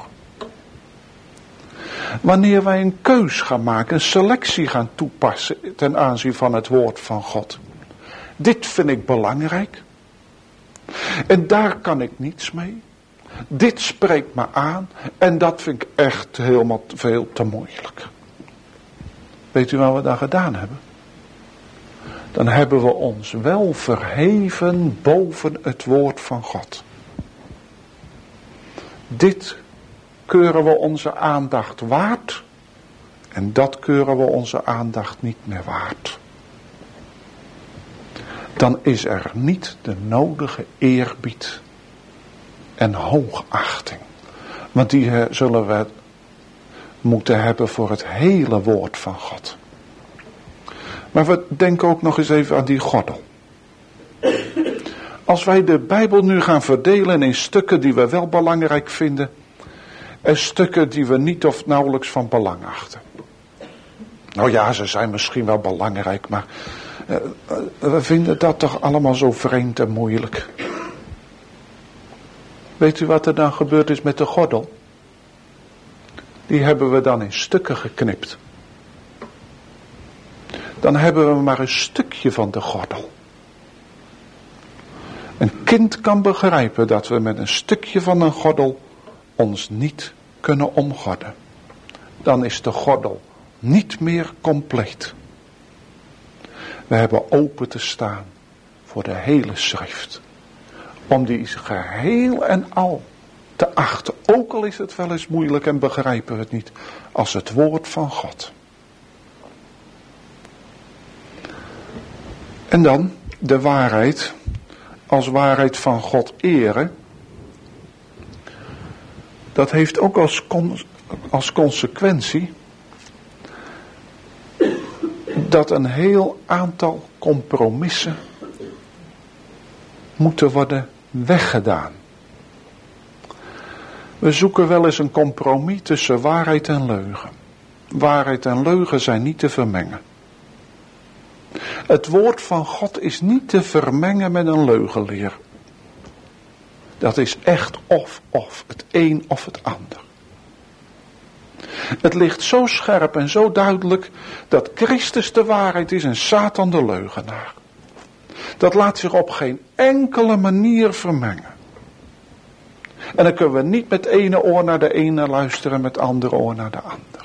Wanneer wij een keus gaan maken, een selectie gaan toepassen ten aanzien van het woord van God. Dit vind ik belangrijk. En daar kan ik niets mee. Dit spreekt me aan. En dat vind ik echt helemaal veel te moeilijk. Weet u wat we daar gedaan hebben? Dan hebben we ons wel verheven boven het woord van God. Dit keuren we onze aandacht waard. En dat keuren we onze aandacht niet meer waard. Dan is er niet de nodige eerbied en hoogachting. Want die zullen we moeten hebben voor het hele woord van God. Maar we denken ook nog eens even aan die gordel. Als wij de Bijbel nu gaan verdelen in stukken die we wel belangrijk vinden en stukken die we niet of nauwelijks van belang achten. Nou ja, ze zijn misschien wel belangrijk, maar uh, uh, we vinden dat toch allemaal zo vreemd en moeilijk. Weet u wat er dan gebeurd is met de gordel? Die hebben we dan in stukken geknipt. Dan hebben we maar een stukje van de gordel. Een kind kan begrijpen dat we met een stukje van een gordel ons niet kunnen omgorden. Dan is de gordel niet meer compleet. We hebben open te staan voor de hele schrift. Om die geheel en al te achten. Ook al is het wel eens moeilijk en begrijpen we het niet. Als het woord van God. En dan de waarheid. Als waarheid van God eren. Dat heeft ook als, con- als consequentie. Dat een heel aantal compromissen moeten worden weggedaan. We zoeken wel eens een compromis tussen waarheid en leugen. Waarheid en leugen zijn niet te vermengen. Het woord van God is niet te vermengen met een leugenleer. Dat is echt of of, het een of het ander. Het ligt zo scherp en zo duidelijk dat Christus de waarheid is en Satan de leugenaar. Dat laat zich op geen enkele manier vermengen. En dan kunnen we niet met ene oor naar de ene luisteren, met andere oor naar de ander.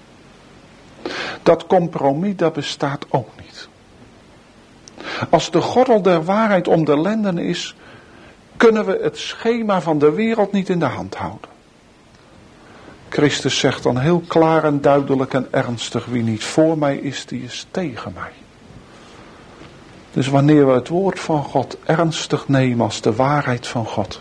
Dat compromis, dat bestaat ook niet. Als de gordel der waarheid om de lenden is, kunnen we het schema van de wereld niet in de hand houden. Christus zegt dan heel klaar en duidelijk en ernstig, wie niet voor mij is, die is tegen mij. Dus wanneer we het woord van God ernstig nemen als de waarheid van God,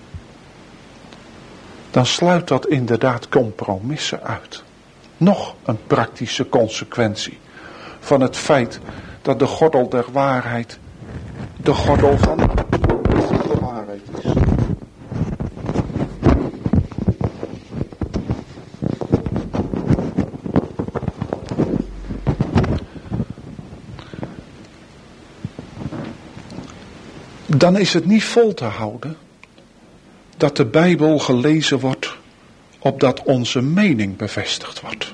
dan sluit dat inderdaad compromissen uit. Nog een praktische consequentie van het feit dat de gordel der waarheid de gordel van de waarheid is. Dan is het niet vol te houden dat de Bijbel gelezen wordt opdat onze mening bevestigd wordt.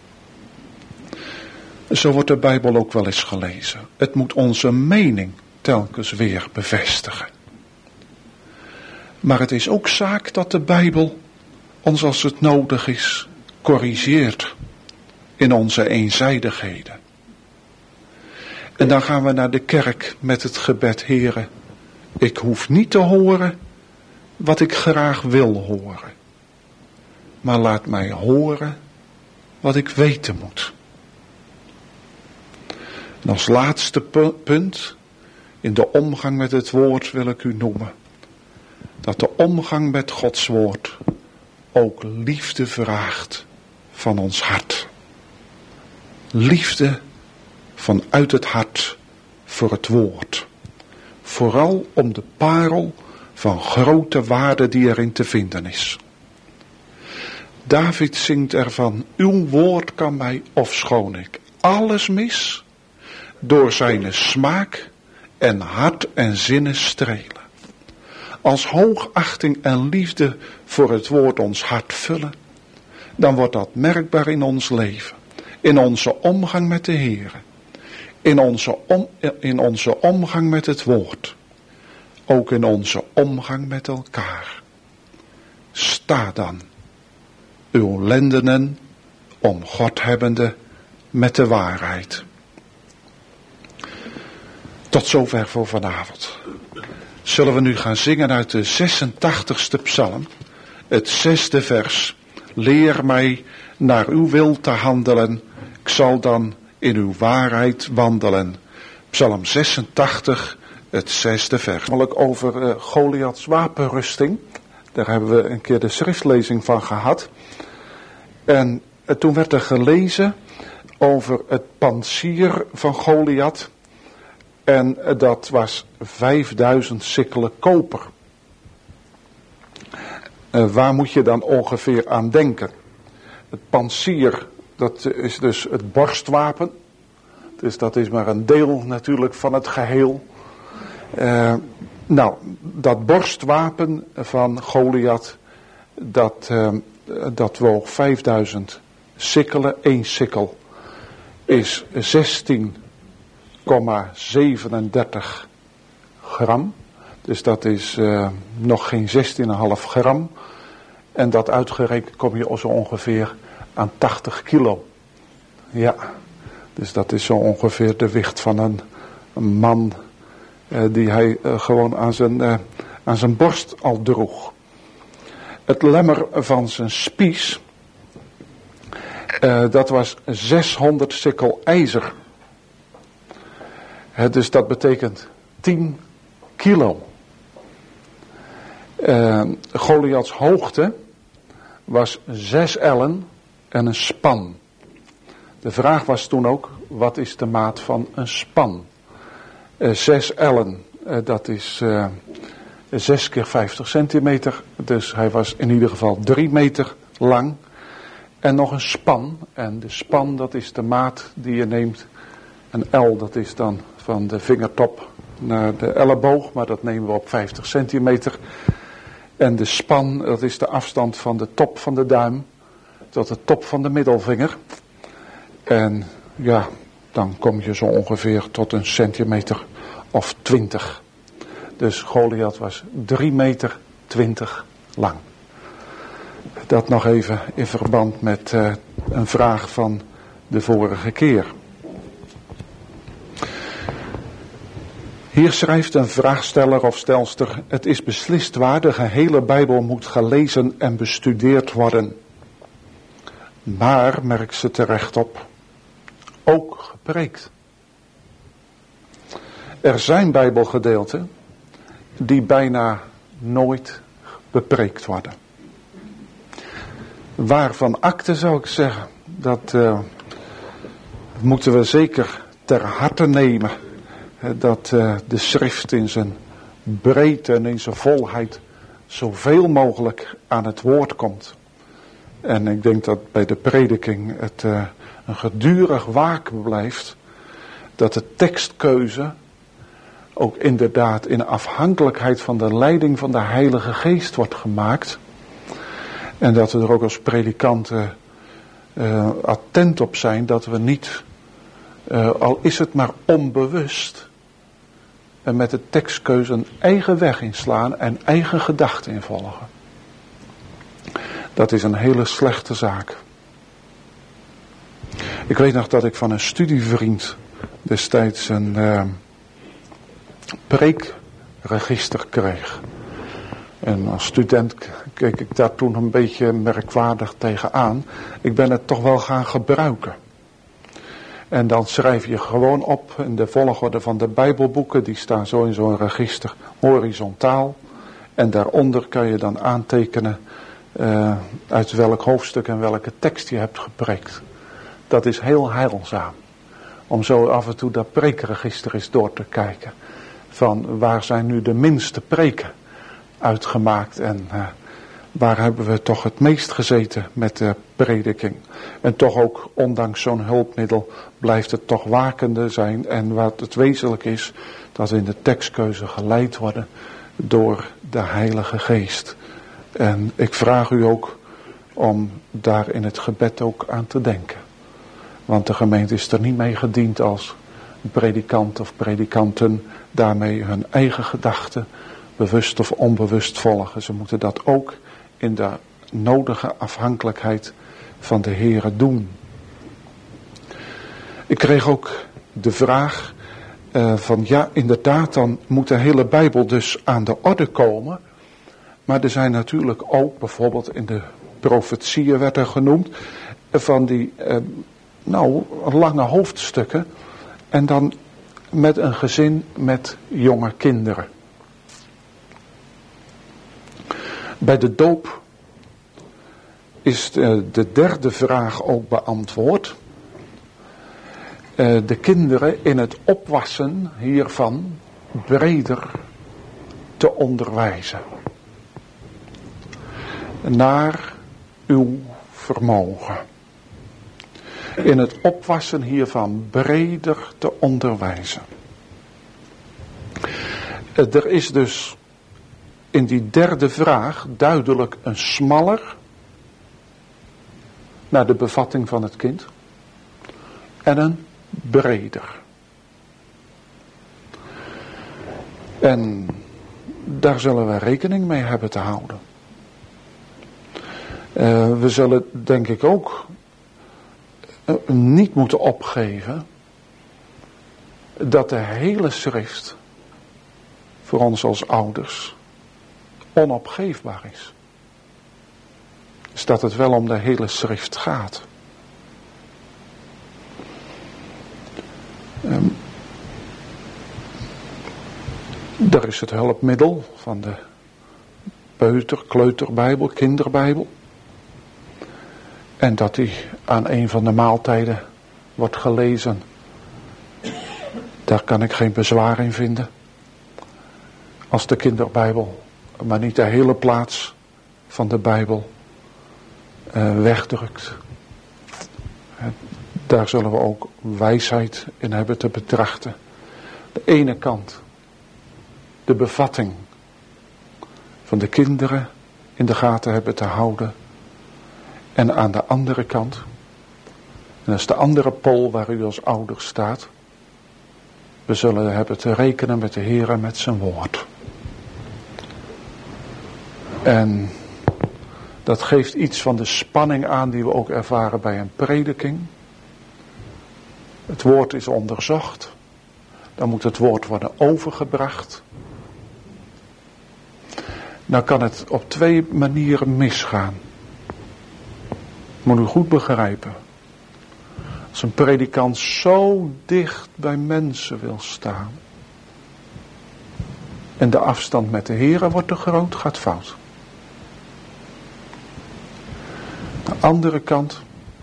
Zo wordt de Bijbel ook wel eens gelezen. Het moet onze mening telkens weer bevestigen. Maar het is ook zaak dat de Bijbel ons als het nodig is corrigeert in onze eenzijdigheden. En dan gaan we naar de kerk met het gebed: Heere, ik hoef niet te horen wat ik graag wil horen. Maar laat mij horen wat ik weten moet. En als laatste punt in de omgang met het woord wil ik u noemen dat de omgang met Gods woord ook liefde vraagt van ons hart. Liefde vanuit het hart voor het woord. Vooral om de parel van grote waarde die erin te vinden is. David zingt ervan: uw woord kan mij, ofschoon ik alles mis, door zijn smaak en hart en zinnen strelen. Als hoogachting en liefde voor het woord ons hart vullen, dan wordt dat merkbaar in ons leven, in onze omgang met de Heer, in onze, om, in onze omgang met het woord, ook in onze omgang met elkaar. Sta dan, uw lendenen, om God hebbende met de waarheid. Tot zover voor vanavond. Zullen we nu gaan zingen uit de zesentachtigste psalm, het zesde vers. Leer mij naar uw wil te handelen, ik zal dan in uw waarheid wandelen. Psalm zesentachtig, het zesde vers. Namelijk over uh, Goliaths wapenrusting. Daar hebben we een keer de schriftlezing van gehad. En uh, toen werd er gelezen over het pansier van Goliath. En dat was vijfduizend sikkelen koper. Uh, waar moet je dan ongeveer aan denken? Het pansier, dat is dus het borstwapen. Dus dat is maar een deel natuurlijk van het geheel. Uh, nou, dat borstwapen van Goliath, dat, uh, dat woog vijfduizend sikkelen. Eén sikkel is zestien komma zevenendertig gram. Dus dat is uh, nog geen zestien komma vijf gram. En dat uitgerekend kom je zo ongeveer aan tachtig kilo. Ja, dus dat is zo ongeveer de wicht van een, een man uh, die hij uh, gewoon aan zijn, uh, aan zijn borst al droeg. Het lemmer van zijn spies, uh, dat was zeshonderd sikkel ijzer. Uh, dus dat betekent tien kilo. Uh, Goliaths hoogte was zes ellen en een span. De vraag was toen ook, wat is de maat van een span? Uh, zes ellen, uh, dat is uh, zes keer vijftig centimeter. Dus hij was in ieder geval drie meter lang. En nog een span. En de span, dat is de maat die je neemt. Een L, dat is dan van de vingertop naar de elleboog. Maar dat nemen we op vijftig centimeter. En de span, dat is de afstand van de top van de duim tot de top van de middelvinger. En ja, dan kom je zo ongeveer tot een centimeter of twintig. Dus Goliath was drie meter twintig lang. Dat nog even in verband met uh, een vraag van de vorige keer. Hier schrijft een vraagsteller of stelster: het is beslist waar, de gehele Bijbel moet gelezen en bestudeerd worden. Maar, merkt ze terecht op, ook gepreekt. Er zijn Bijbelgedeelten die bijna nooit bepreekt worden. Waarvan akte zou ik zeggen, dat uh, moeten we zeker ter harte nemen. Dat uh, de schrift in zijn breedte en in zijn volheid zoveel mogelijk aan het woord komt. En ik denk dat bij de prediking het uh, een gedurig waken blijft. Dat de tekstkeuze ook inderdaad in afhankelijkheid van de leiding van de Heilige Geest wordt gemaakt. En dat we er ook als predikanten uh, attent op zijn dat we niet, uh, al is het maar onbewust, en met de tekstkeuze een eigen weg inslaan en eigen gedachten in volgen. Dat is een hele slechte zaak. Ik weet nog dat ik van een studievriend destijds een uh, preekregister kreeg. En als student keek ik daar toen een beetje merkwaardig tegenaan. Ik ben het toch wel gaan gebruiken. En dan schrijf je gewoon op in de volgorde van de Bijbelboeken. Die staan zo in zo'n register horizontaal. En daaronder kan je dan aantekenen uh, uit welk hoofdstuk en welke tekst je hebt gepreekt. Dat is heel heilzaam. Om zo af en toe dat preekregister eens door te kijken. Van waar zijn nu de minste preken uitgemaakt en uh, waar hebben we toch het meest gezeten met de prediking. En toch ook, ondanks zo'n hulpmiddel, blijft het toch wakende zijn. En wat het wezenlijk is, dat we in de tekstkeuze geleid worden door de Heilige Geest. En ik vraag u ook om daar in het gebed ook aan te denken. Want de gemeente is er niet mee gediend als predikant of predikanten daarmee hun eigen gedachten bewust of onbewust volgen. Ze moeten dat ook in de nodige afhankelijkheid van de Heere doen. Ik kreeg ook de vraag uh, van ja, inderdaad, dan moet de hele Bijbel dus aan de orde komen. Maar er zijn natuurlijk ook, bijvoorbeeld in de profetieën werd er genoemd, van die uh, nou lange hoofdstukken. En dan met een gezin met jonge kinderen. Bij de doop is de, de derde vraag ook beantwoord. uh, de kinderen in het opwassen hiervan breder te onderwijzen. Naar uw vermogen. In het opwassen hiervan breder te onderwijzen. Uh, er is dus in die derde vraag duidelijk een smaller naar de bevatting van het kind en een breder. En daar zullen we rekening mee hebben te houden. Uh, we zullen denk ik ook uh, niet moeten opgeven dat de hele schrift voor ons als ouders onopgeefbaar is. Dus dat het wel om de hele schrift gaat. Um, er is het hulpmiddel van de peuter, kleuterbijbel, kinderbijbel. En dat die aan een van de maaltijden wordt gelezen. Daar kan ik geen bezwaar in vinden. Als de kinderbijbel, maar niet de hele plaats van de Bijbel uh, wegdrukt. En daar zullen we ook wijsheid in hebben te betrachten. De ene kant de bevatting van de kinderen in de gaten hebben te houden. En aan de andere kant, en dat is de andere pool waar u als ouder staat, we zullen hebben te rekenen met de Heer en met zijn woord. En dat geeft iets van de spanning aan die we ook ervaren bij een prediking. Het woord is onderzocht. Dan moet het woord worden overgebracht. Nou kan het op twee manieren misgaan. Moet u goed begrijpen. Als een predikant zo dicht bij mensen wil staan. En de afstand met de Heer wordt te groot, gaat fout. Aan de andere kant.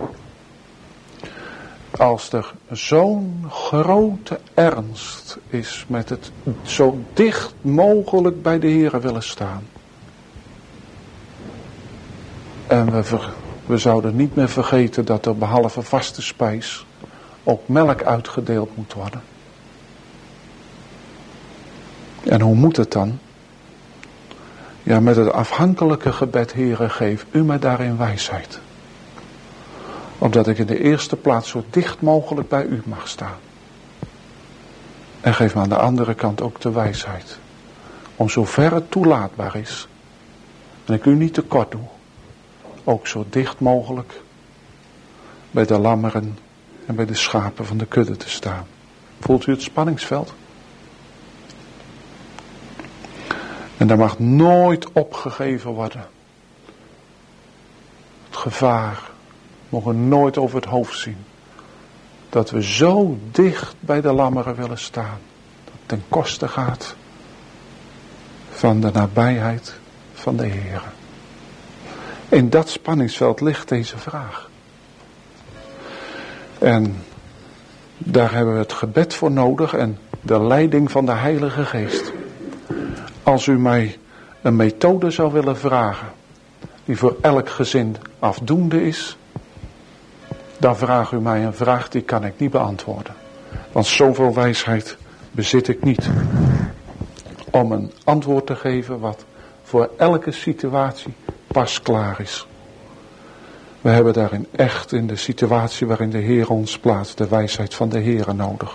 Als er zo'n grote ernst is met het zo dicht mogelijk bij de Heer willen staan. En we, ver, we zouden niet meer vergeten dat er behalve vaste spijs ook melk uitgedeeld moet worden. En hoe moet het dan? Ja, met het afhankelijke gebed, Heere, geef u mij daarin wijsheid. Opdat ik in de eerste plaats zo dicht mogelijk bij u mag staan. En geef me aan de andere kant ook de wijsheid. Om zover het toelaatbaar is. En ik u niet tekort doe. Ook zo dicht mogelijk bij de lammeren en bij de schapen van de kudde te staan. Voelt u het spanningsveld? En daar mag nooit opgegeven worden. Het gevaar mogen we nooit over het hoofd zien. Dat we zo dicht bij de lammeren willen staan. Dat het ten koste gaat van de nabijheid van de Heer. In dat spanningsveld ligt deze vraag. En daar hebben we het gebed voor nodig en de leiding van de Heilige Geest. Als u mij een methode zou willen vragen, die voor elk gezin afdoende is, dan vraagt u mij een vraag die kan ik niet beantwoorden. Want zoveel wijsheid bezit ik niet. Om een antwoord te geven wat voor elke situatie pasklaar is. We hebben daarin echt in de situatie waarin de Heer ons plaatst, de wijsheid van de Heer nodig.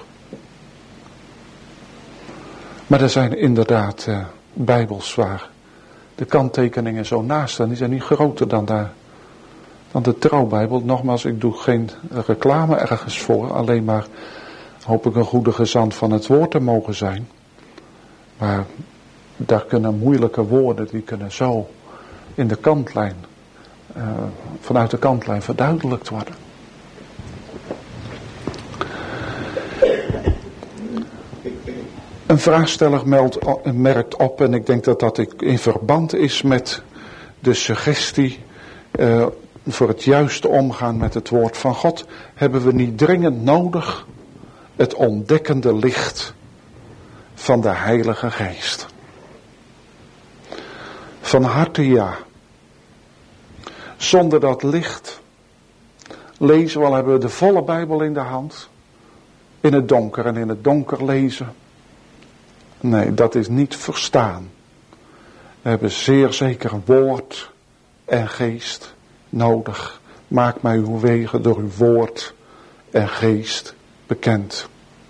Maar er zijn inderdaad uh, bijbels waar de kanttekeningen zo naast staan. Die zijn niet groter dan, de, dan de trouwbijbel. Nogmaals, ik doe geen reclame ergens voor. Alleen maar hoop ik een goede gezant van het woord te mogen zijn. Maar daar kunnen moeilijke woorden, die kunnen zo in de kantlijn, uh, vanuit de kantlijn verduidelijkt worden. Een vraagsteller meldt, merkt op, en ik denk dat dat in verband is met de suggestie uh, voor het juiste omgaan met het woord van God. Hebben we niet dringend nodig het ontdekkende licht van de Heilige Geest. Van harte ja. Zonder dat licht lezen we al, hebben we de volle Bijbel in de hand. In het donker en in het donker lezen. Nee, dat is niet verstaan. We hebben zeer zeker woord en geest nodig. Maak mij uw wegen door uw woord en geest bekend.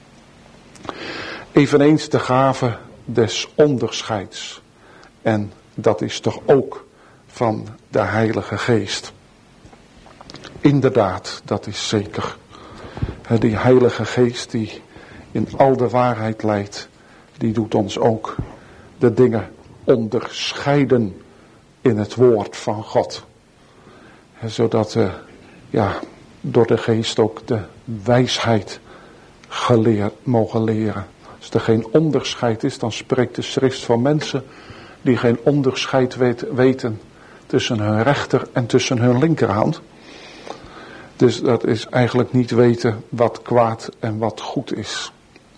Eveneens de gave des onderscheids. En dat is toch ook van de Heilige Geest. Inderdaad, dat is zeker. Die Heilige Geest die in al de waarheid leidt, die doet ons ook de dingen onderscheiden in het woord van God. Zodat we ja, door de Geest ook de wijsheid geleerd mogen leren. Als er geen onderscheid is, dan spreekt de schrift van mensen die geen onderscheid weet, weten tussen hun rechter en tussen hun linkerhand. Dus dat is eigenlijk niet weten wat kwaad en wat goed is.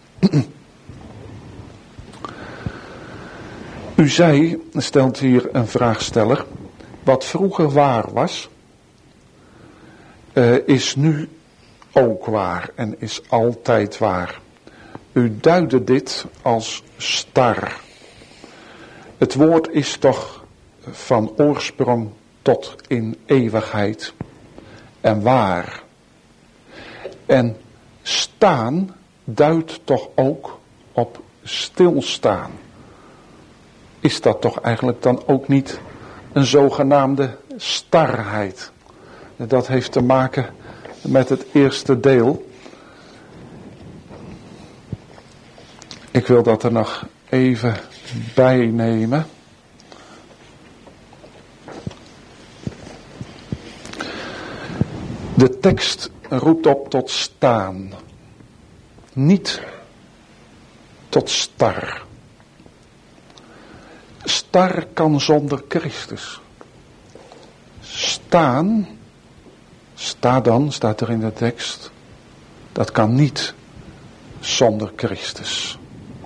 U zei, stelt hier een vraagsteller, wat vroeger waar was, uh, is nu ook waar en is altijd waar. U duidde dit als star. Het woord is toch van oorsprong tot in eeuwigheid en waar. En staan duidt toch ook op stilstaan. Is dat toch eigenlijk dan ook niet een zogenaamde starheid? Dat heeft te maken met het eerste deel. Ik wil dat er nog even bij nemen. De tekst roept op tot staan. Niet tot star. Star kan zonder Christus. Staan, sta dan, staat er in de tekst, dat kan niet zonder Christus.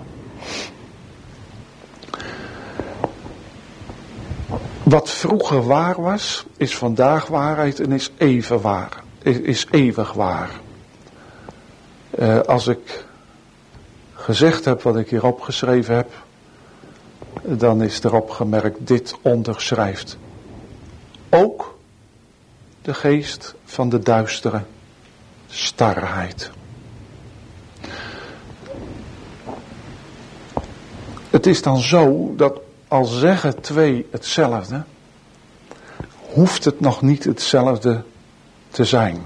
Wat vroeger waar was, is vandaag waarheid en is even waar. Is, is eeuwig waar. Uh, als ik gezegd heb wat ik hier opgeschreven heb, dan is erop gemerkt, dit onderschrijft ook de geest van de duistere starheid. Het is dan zo dat al zeggen twee hetzelfde, hoeft het nog niet hetzelfde te zijn.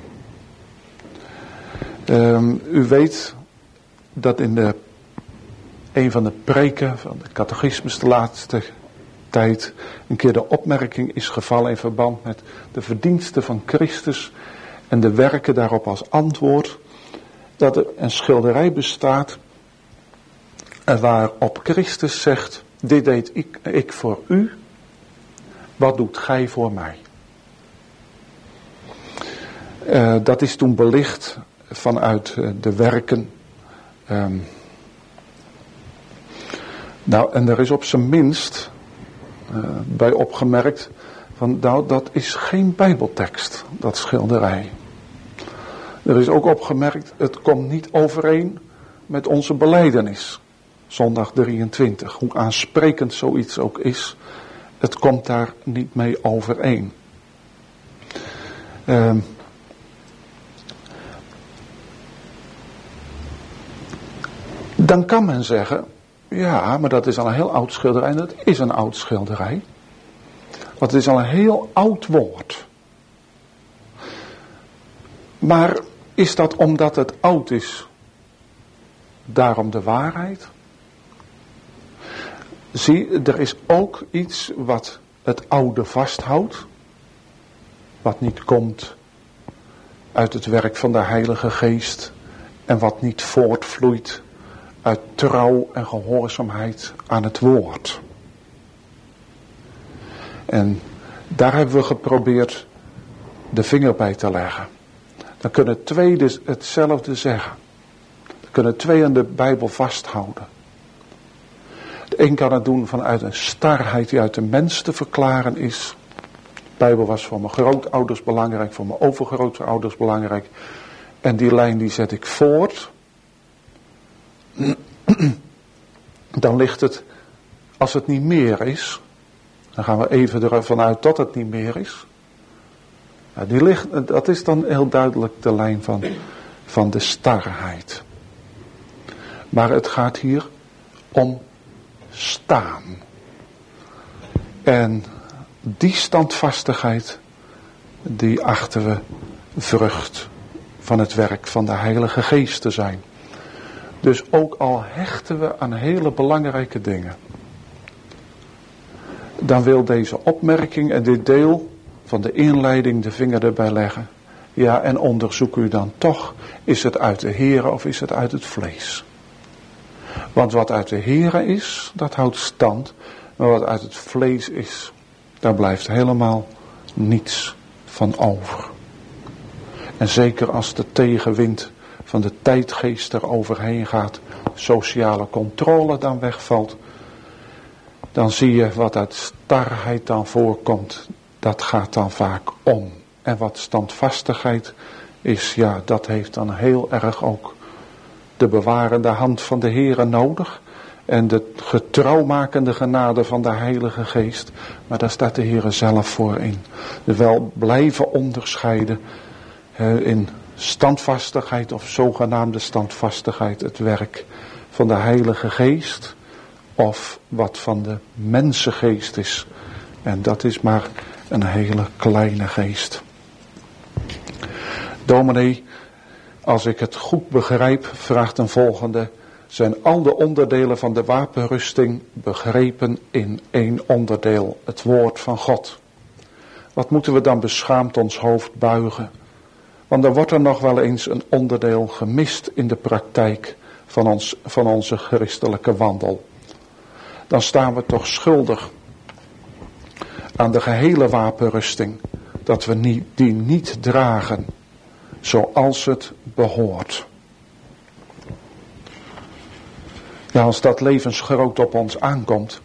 Um, u weet dat in de een van de preken van de catechismus de laatste tijd een keer de opmerking is gevallen in verband met de verdiensten van Christus en de werken daarop als antwoord, dat er een schilderij bestaat waarop Christus zegt, dit deed ik, ik voor u, wat doet gij voor mij? Uh, dat is toen belicht vanuit uh, de werken. Um, nou, en er is op zijn minst uh, bij opgemerkt, van nou, dat is geen Bijbeltekst, dat schilderij. Er is ook opgemerkt, het komt niet overeen met onze belijdenis. Zondag drieëntwintig, hoe aansprekend zoiets ook is, het komt daar niet mee overeen. Uh, dan kan men zeggen, ja, maar dat is al een heel oud schilderij en dat is een oud schilderij. Want het is al een heel oud woord. Maar is dat omdat het oud is, daarom de waarheid? Zie, er is ook iets wat het oude vasthoudt. Wat niet komt uit het werk van de Heilige Geest. En wat niet voortvloeit uit trouw en gehoorzaamheid aan het woord. En daar hebben we geprobeerd de vinger bij te leggen. Dan kunnen twee dus hetzelfde zeggen. Dan kunnen twee aan de Bijbel vasthouden. De een kan het doen vanuit een starheid die uit de mens te verklaren is. De Bijbel was voor mijn grootouders belangrijk, voor mijn overgrootouders belangrijk. En die lijn die zet ik voort. Dan ligt het, als het niet meer is, dan gaan we even ervan uit dat het niet meer is. Nou, die ligt, dat is dan heel duidelijk de lijn van, van de starheid. Maar het gaat hier om staan. En die standvastigheid, die achten we vrucht van het werk van de Heilige Geest te zijn. Dus ook al hechten we aan hele belangrijke dingen, dan wil deze opmerking en dit deel van de inleiding de vinger erbij leggen. Ja, en onderzoek u dan toch, is het uit de Here of is het uit het vlees? Want wat uit de Here is, dat houdt stand. Maar wat uit het vlees is, daar blijft helemaal niets van over. En zeker als de tegenwind van de tijdgeest er overheen gaat, sociale controle dan wegvalt, dan zie je wat uit starheid dan voorkomt, dat gaat dan vaak om. En wat standvastigheid is, ja, dat heeft dan heel erg ook de bewarende hand van de Heere nodig. En de getrouwmakende genade van de Heilige Geest. Maar daar staat de Heere zelf voor in. Dus wel blijven onderscheiden he, in standvastigheid of zogenaamde standvastigheid. Het werk van de Heilige Geest. Of wat van de mensengeest is. En dat is maar een hele kleine geest. Dominee, als ik het goed begrijp, vraagt een volgende: zijn al de onderdelen van de wapenrusting begrepen in één onderdeel, het woord van God? Wat moeten we dan beschaamd ons hoofd buigen? Want dan wordt er nog wel eens een onderdeel gemist in de praktijk van, ons, van onze christelijke wandel. Dan staan we toch schuldig aan de gehele wapenrusting, dat we niet, die niet dragen zoals het behoort. Ja, als dat levensgroot op ons aankomt,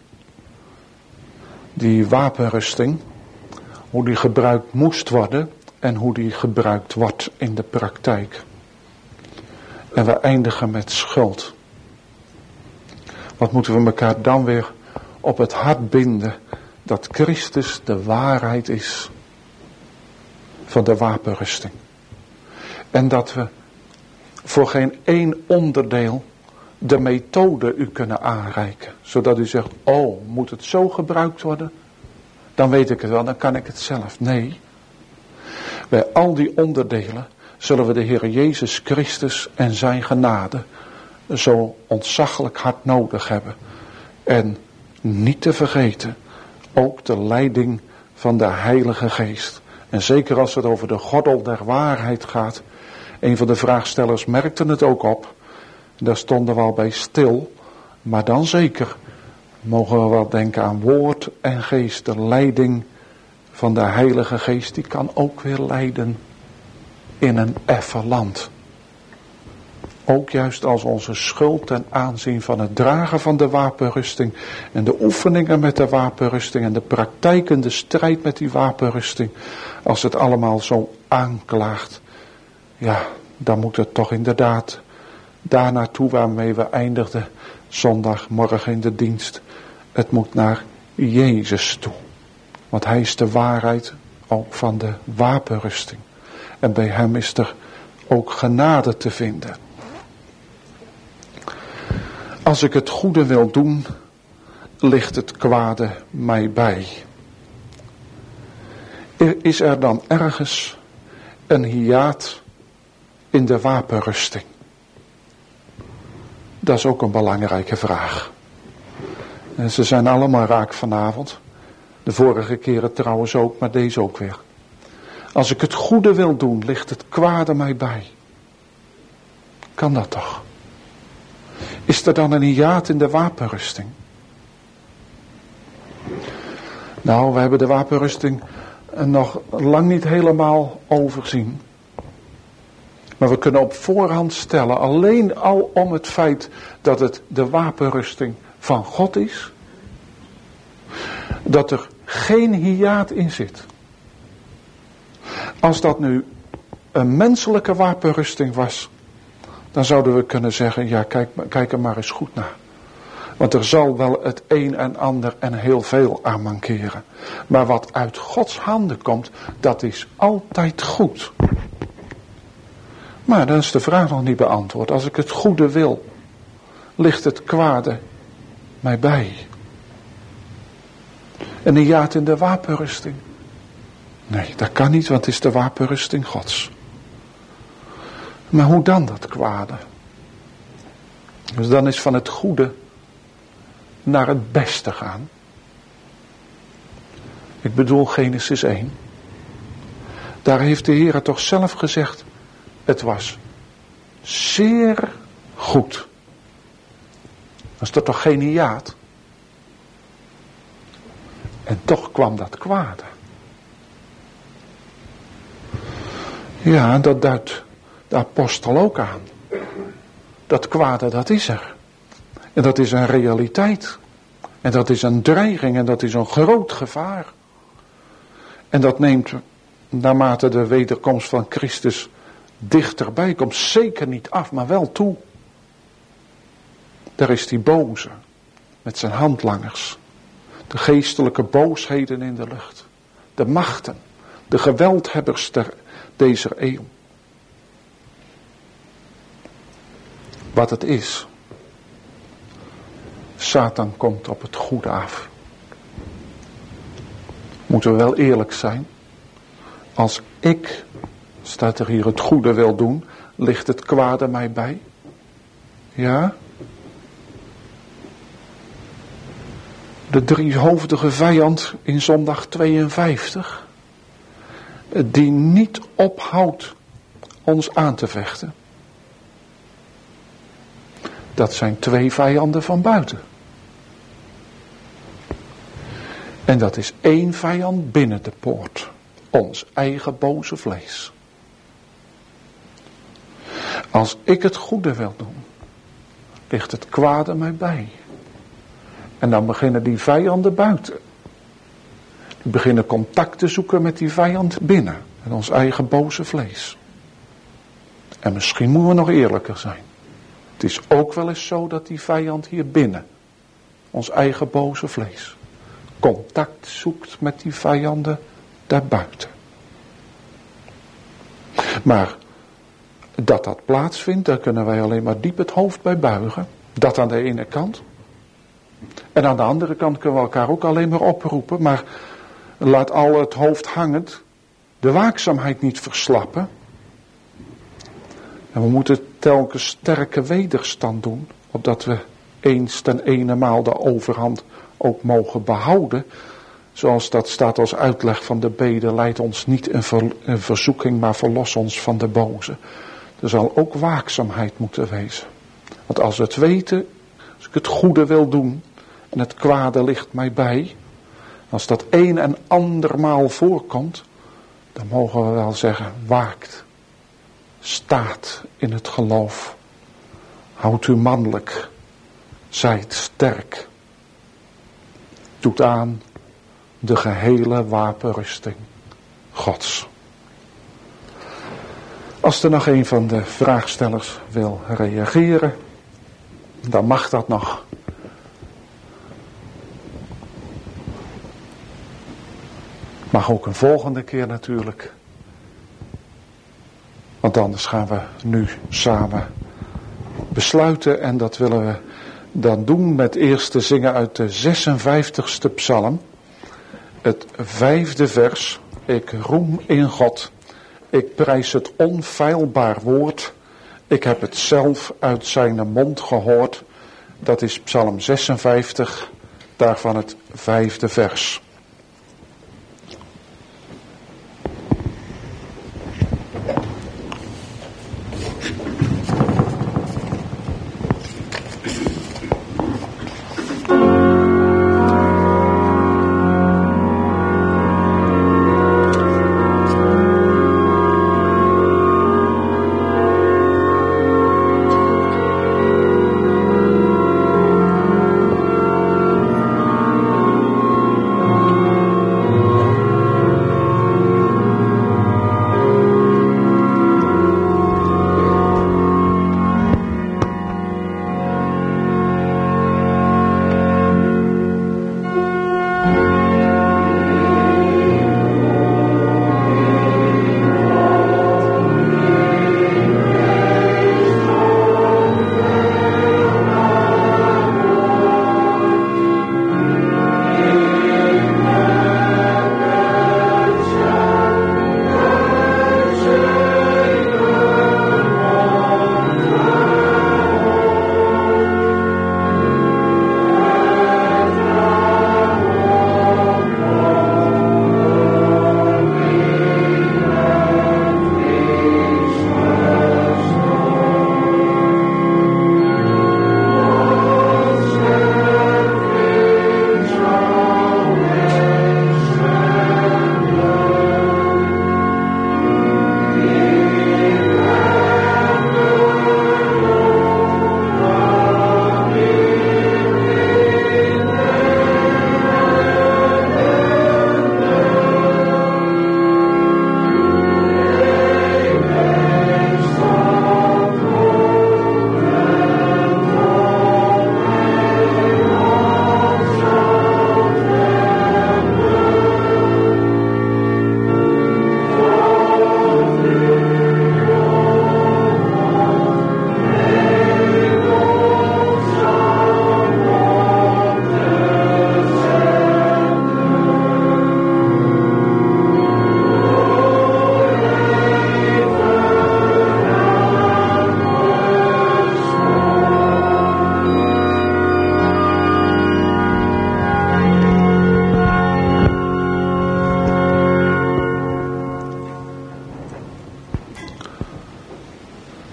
die wapenrusting, hoe die gebruikt moest worden en hoe die gebruikt wordt in de praktijk. En we eindigen met schuld. Wat moeten we elkaar dan weer op het hart binden, dat Christus de waarheid is van de wapenrusting. En dat we voor geen één onderdeel de methode u kunnen aanreiken. Zodat u zegt, oh, moet het zo gebruikt worden? Dan weet ik het wel, dan kan ik het zelf. Nee. Bij al die onderdelen zullen we de Heer Jezus Christus en zijn genade zo ontzaglijk hard nodig hebben. En niet te vergeten, ook de leiding van de Heilige Geest. En zeker als het over de gordel der waarheid gaat. Een van de vraagstellers merkte het ook op. Daar stonden we al bij stil. Maar dan zeker mogen we wel denken aan woord en geest. De leiding van de Heilige Geest, die kan ook weer leiden in een effen land. Ook juist als onze schuld ten aanzien van het dragen van de wapenrusting en de oefeningen met de wapenrusting en de praktijken, de strijd met die wapenrusting, als het allemaal zo aanklaagt, ja, dan moet het toch inderdaad daar naartoe waarmee we eindigden zondagmorgen in de dienst. Het moet naar Jezus toe. Want hij is de waarheid ook van de wapenrusting. En bij hem is er ook genade te vinden. Als ik het goede wil doen, ligt het kwade mij bij. Is er dan ergens een hiaat in de wapenrusting? Dat is ook een belangrijke vraag. En ze zijn allemaal raak vanavond. De vorige keren trouwens ook, maar deze ook weer. Als ik het goede wil doen, ligt het kwade mij bij. Kan dat toch? Is er dan een hiaat in de wapenrusting? Nou, we hebben de wapenrusting nog lang niet helemaal overzien. Maar we kunnen op voorhand stellen, alleen al om het feit dat het de wapenrusting van God is, dat er geen hiaat in zit. Als dat nu een menselijke wapenrusting was, dan zouden we kunnen zeggen, ja, kijk, kijk er maar eens goed naar. Want er zal wel het een en ander en heel veel aan mankeren. Maar wat uit Gods handen komt, dat is altijd goed. Maar dan is de vraag nog niet beantwoord. Als ik het goede wil, ligt het kwade mij bij. En een jaart in de wapenrusting. Nee, dat kan niet, want het is de wapenrusting Gods. Maar hoe dan dat kwade? Dus dan is van het goede naar het beste gaan. Ik bedoel Genesis één. Daar heeft de Heer toch zelf gezegd, het was zeer goed. Dat is dat toch geen hiaat? En toch kwam dat kwade. Ja, dat duidt de apostel ook aan. Dat kwade, dat is er. En dat is een realiteit. En dat is een dreiging en dat is een groot gevaar. En dat neemt, naarmate de wederkomst van Christus dichterbij komt, zeker niet af, maar wel toe. Daar is die boze, met zijn handlangers. De geestelijke boosheden in de lucht. De machten, de geweldhebbers der, deze eeuw. Wat het is. Satan komt op het goede af. Moeten we wel eerlijk zijn. Als ik, staat er hier, het goede wil doen, ligt het kwade mij bij? Ja? De driehoofdige vijand in zondag tweeënvijftig. Die niet ophoudt ons aan te vechten. Dat zijn twee vijanden van buiten. En dat is één vijand binnen de poort. Ons eigen boze vlees. Als ik het goede wil doen, ligt het kwade mij bij. En dan beginnen die vijanden buiten. Die beginnen contact te zoeken met die vijand binnen. En ons eigen boze vlees. En misschien moeten we nog eerlijker zijn. Het is ook wel eens zo dat die vijand hier binnen, ons eigen boze vlees, contact zoekt met die vijanden daarbuiten. Maar dat dat plaatsvindt, daar kunnen wij alleen maar diep het hoofd bij buigen. Dat aan de ene kant. En aan de andere kant kunnen we elkaar ook alleen maar oproepen. Maar laat al het hoofd hangend de waakzaamheid niet verslappen. En we moeten telkens sterke wederstand doen, opdat we eens ten ene maal de overhand ook mogen behouden. Zoals dat staat als uitleg van de bede, leid ons niet in ver, in verzoeking, maar verlos ons van de boze. Er zal ook waakzaamheid moeten wezen. Want als we het weten, als ik het goede wil doen en het kwade ligt mij bij, als dat een en andermaal voorkomt, dan mogen we wel zeggen, waakt. Staat in het geloof. Houdt u mannelijk. Zijt sterk. Doet aan de gehele wapenrusting Gods. Als er nog een van de vraagstellers wil reageren, dan mag dat nog. Mag ook een volgende keer natuurlijk. Want anders gaan we nu samen besluiten. En dat willen we dan doen met eerst te zingen uit de zesenvijftigste psalm. Het vijfde vers. Ik roem in God. Ik prijs het onfeilbaar woord. Ik heb het zelf uit zijn mond gehoord. Dat is psalm zesenvijftig. Daarvan het vijfde vers.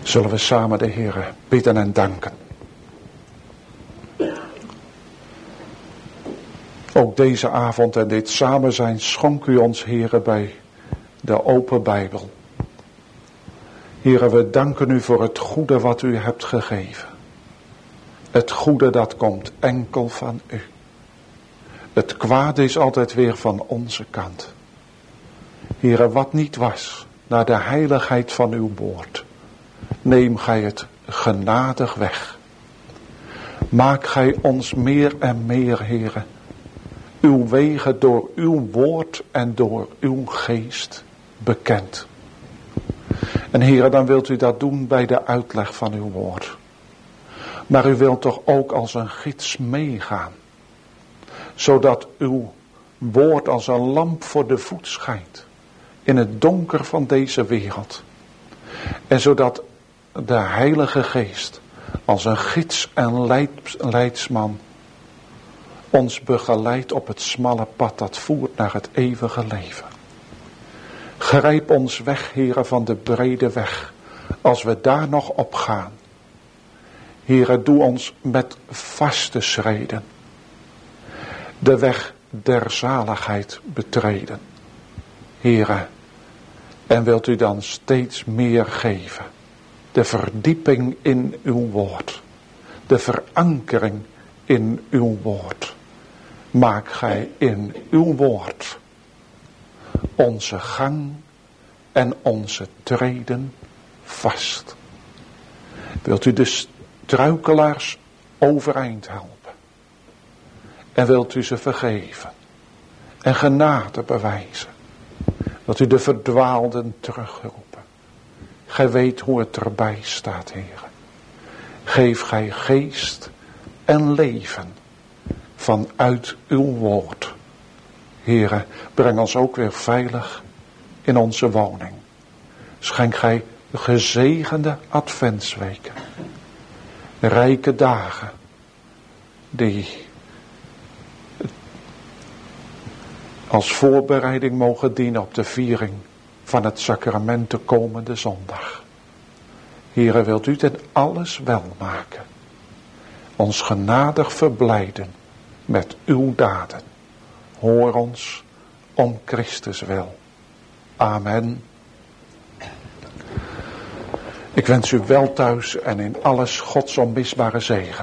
Zullen we samen de Heere bidden en danken. Ook deze avond en dit samen zijn schonk u ons, Heere, bij de open Bijbel. Heere, we danken u voor het goede wat u hebt gegeven. Het goede dat komt enkel van u. Het kwade is altijd weer van onze kant. Heere, wat niet was, naar de heiligheid van uw woord, neem gij het genadig weg. Maak gij ons meer en meer, Heere, uw wegen door uw woord en door uw geest bekend. En Heere, dan wilt u dat doen bij de uitleg van uw woord. Maar u wilt toch ook als een gids meegaan, zodat uw woord als een lamp voor de voet schijnt in het donker van deze wereld. En zodat de Heilige Geest als een gids en leidsman ons begeleidt op het smalle pad dat voert naar het eeuwige leven. Grijp ons weg, Heere, van de brede weg, als we daar nog op gaan. Heere, doe ons met vaste schreden de weg der zaligheid betreden. Heere, en wilt u dan steeds meer geven. De verdieping in uw woord. De verankering in uw woord. Maak gij in uw woord onze gang en onze treden vast. Wilt u de struikelaars overeind helpen. En wilt u ze vergeven. En genade bewijzen. Wilt u de verdwaalden terugroepen. Gij weet hoe het erbij staat, Heer. Geef gij geest en leven vanuit uw woord. Heere, breng ons ook weer veilig in onze woning. Schenk gij gezegende adventsweken. Rijke dagen die als voorbereiding mogen dienen op de viering van het sacrament de komende zondag. Heere, wilt u dit alles wel maken. Ons genadig verblijden met uw daden. Hoor ons om Christus wil. Amen. Ik wens u wel thuis en in alles Gods onmisbare zegen.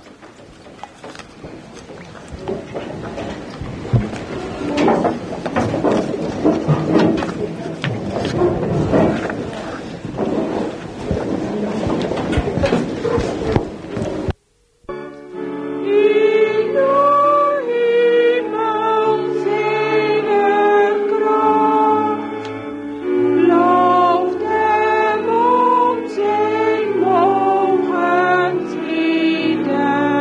Down.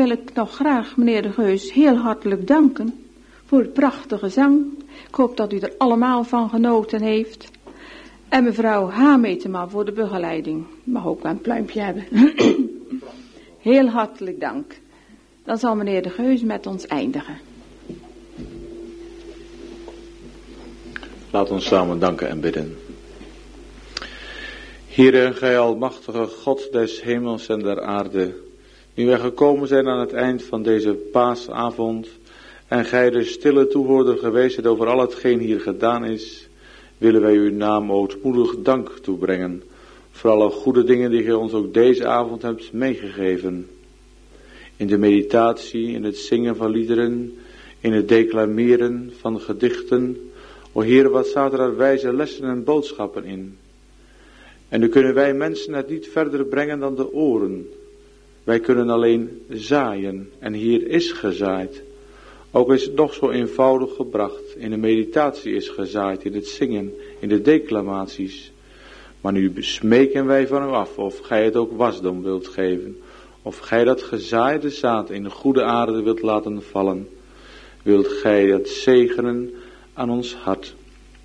wil ik nog graag meneer de Geus heel hartelijk danken voor het prachtige zang. Ik hoop dat u er allemaal van genoten heeft. En mevrouw Hametema voor de begeleiding. Mag ook wel een pluimpje hebben. Heel hartelijk dank. Dan zal meneer de Geus met ons eindigen. Laat ons samen danken en bidden. Heere, gij almachtige God des hemels en der aarde, nu wij gekomen zijn aan het eind van deze paasavond, en gij de stille toehoorder geweest bent over al hetgeen hier gedaan is, willen wij uw naam ootmoedig dank toebrengen, voor alle goede dingen die gij ons ook deze avond hebt meegegeven. In de meditatie, in het zingen van liederen, in het declameren van gedichten. O Heer, wat staat er aan wijze lessen en boodschappen in. En nu kunnen wij mensen het niet verder brengen dan de oren. Wij kunnen alleen zaaien, en hier is gezaaid. Ook is het nog zo eenvoudig gebracht. In de meditatie is gezaaid, in het zingen, in de declamaties. Maar nu smeken wij van u af of gij het ook wasdom wilt geven. Of gij dat gezaaide zaad in de goede aarde wilt laten vallen. Wilt gij dat zegenen aan ons hart.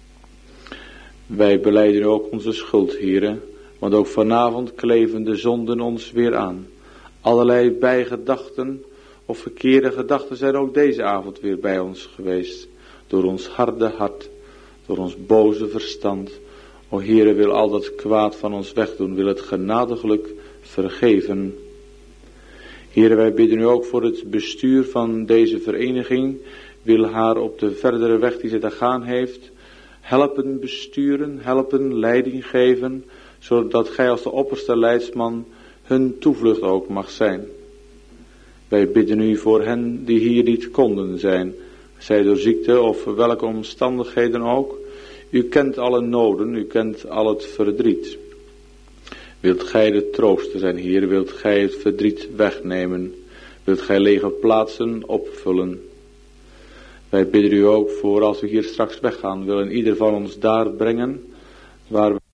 Wij belijden ook onze schuld, heren, want ook vanavond kleven de zonden ons weer aan. Allerlei bijgedachten of verkeerde gedachten zijn ook deze avond weer bij ons geweest. Door ons harde hart, door ons boze verstand. O Heere, wil al dat kwaad van ons wegdoen, wil het genadiglijk vergeven. Heere, wij bidden u ook voor het bestuur van deze vereniging. Wil haar op de verdere weg die ze te gaan heeft helpen besturen, helpen leiding geven, zodat gij als de opperste leidsman hun toevlucht ook mag zijn. Wij bidden u voor hen die hier niet konden zijn, zij door ziekte of welke omstandigheden ook. U kent alle noden, u kent al het verdriet. Wilt gij de trooster zijn, Heer, wilt gij het verdriet wegnemen, wilt gij lege plaatsen opvullen. Wij bidden u ook voor als we hier straks weggaan, willen ieder van ons daar brengen waar we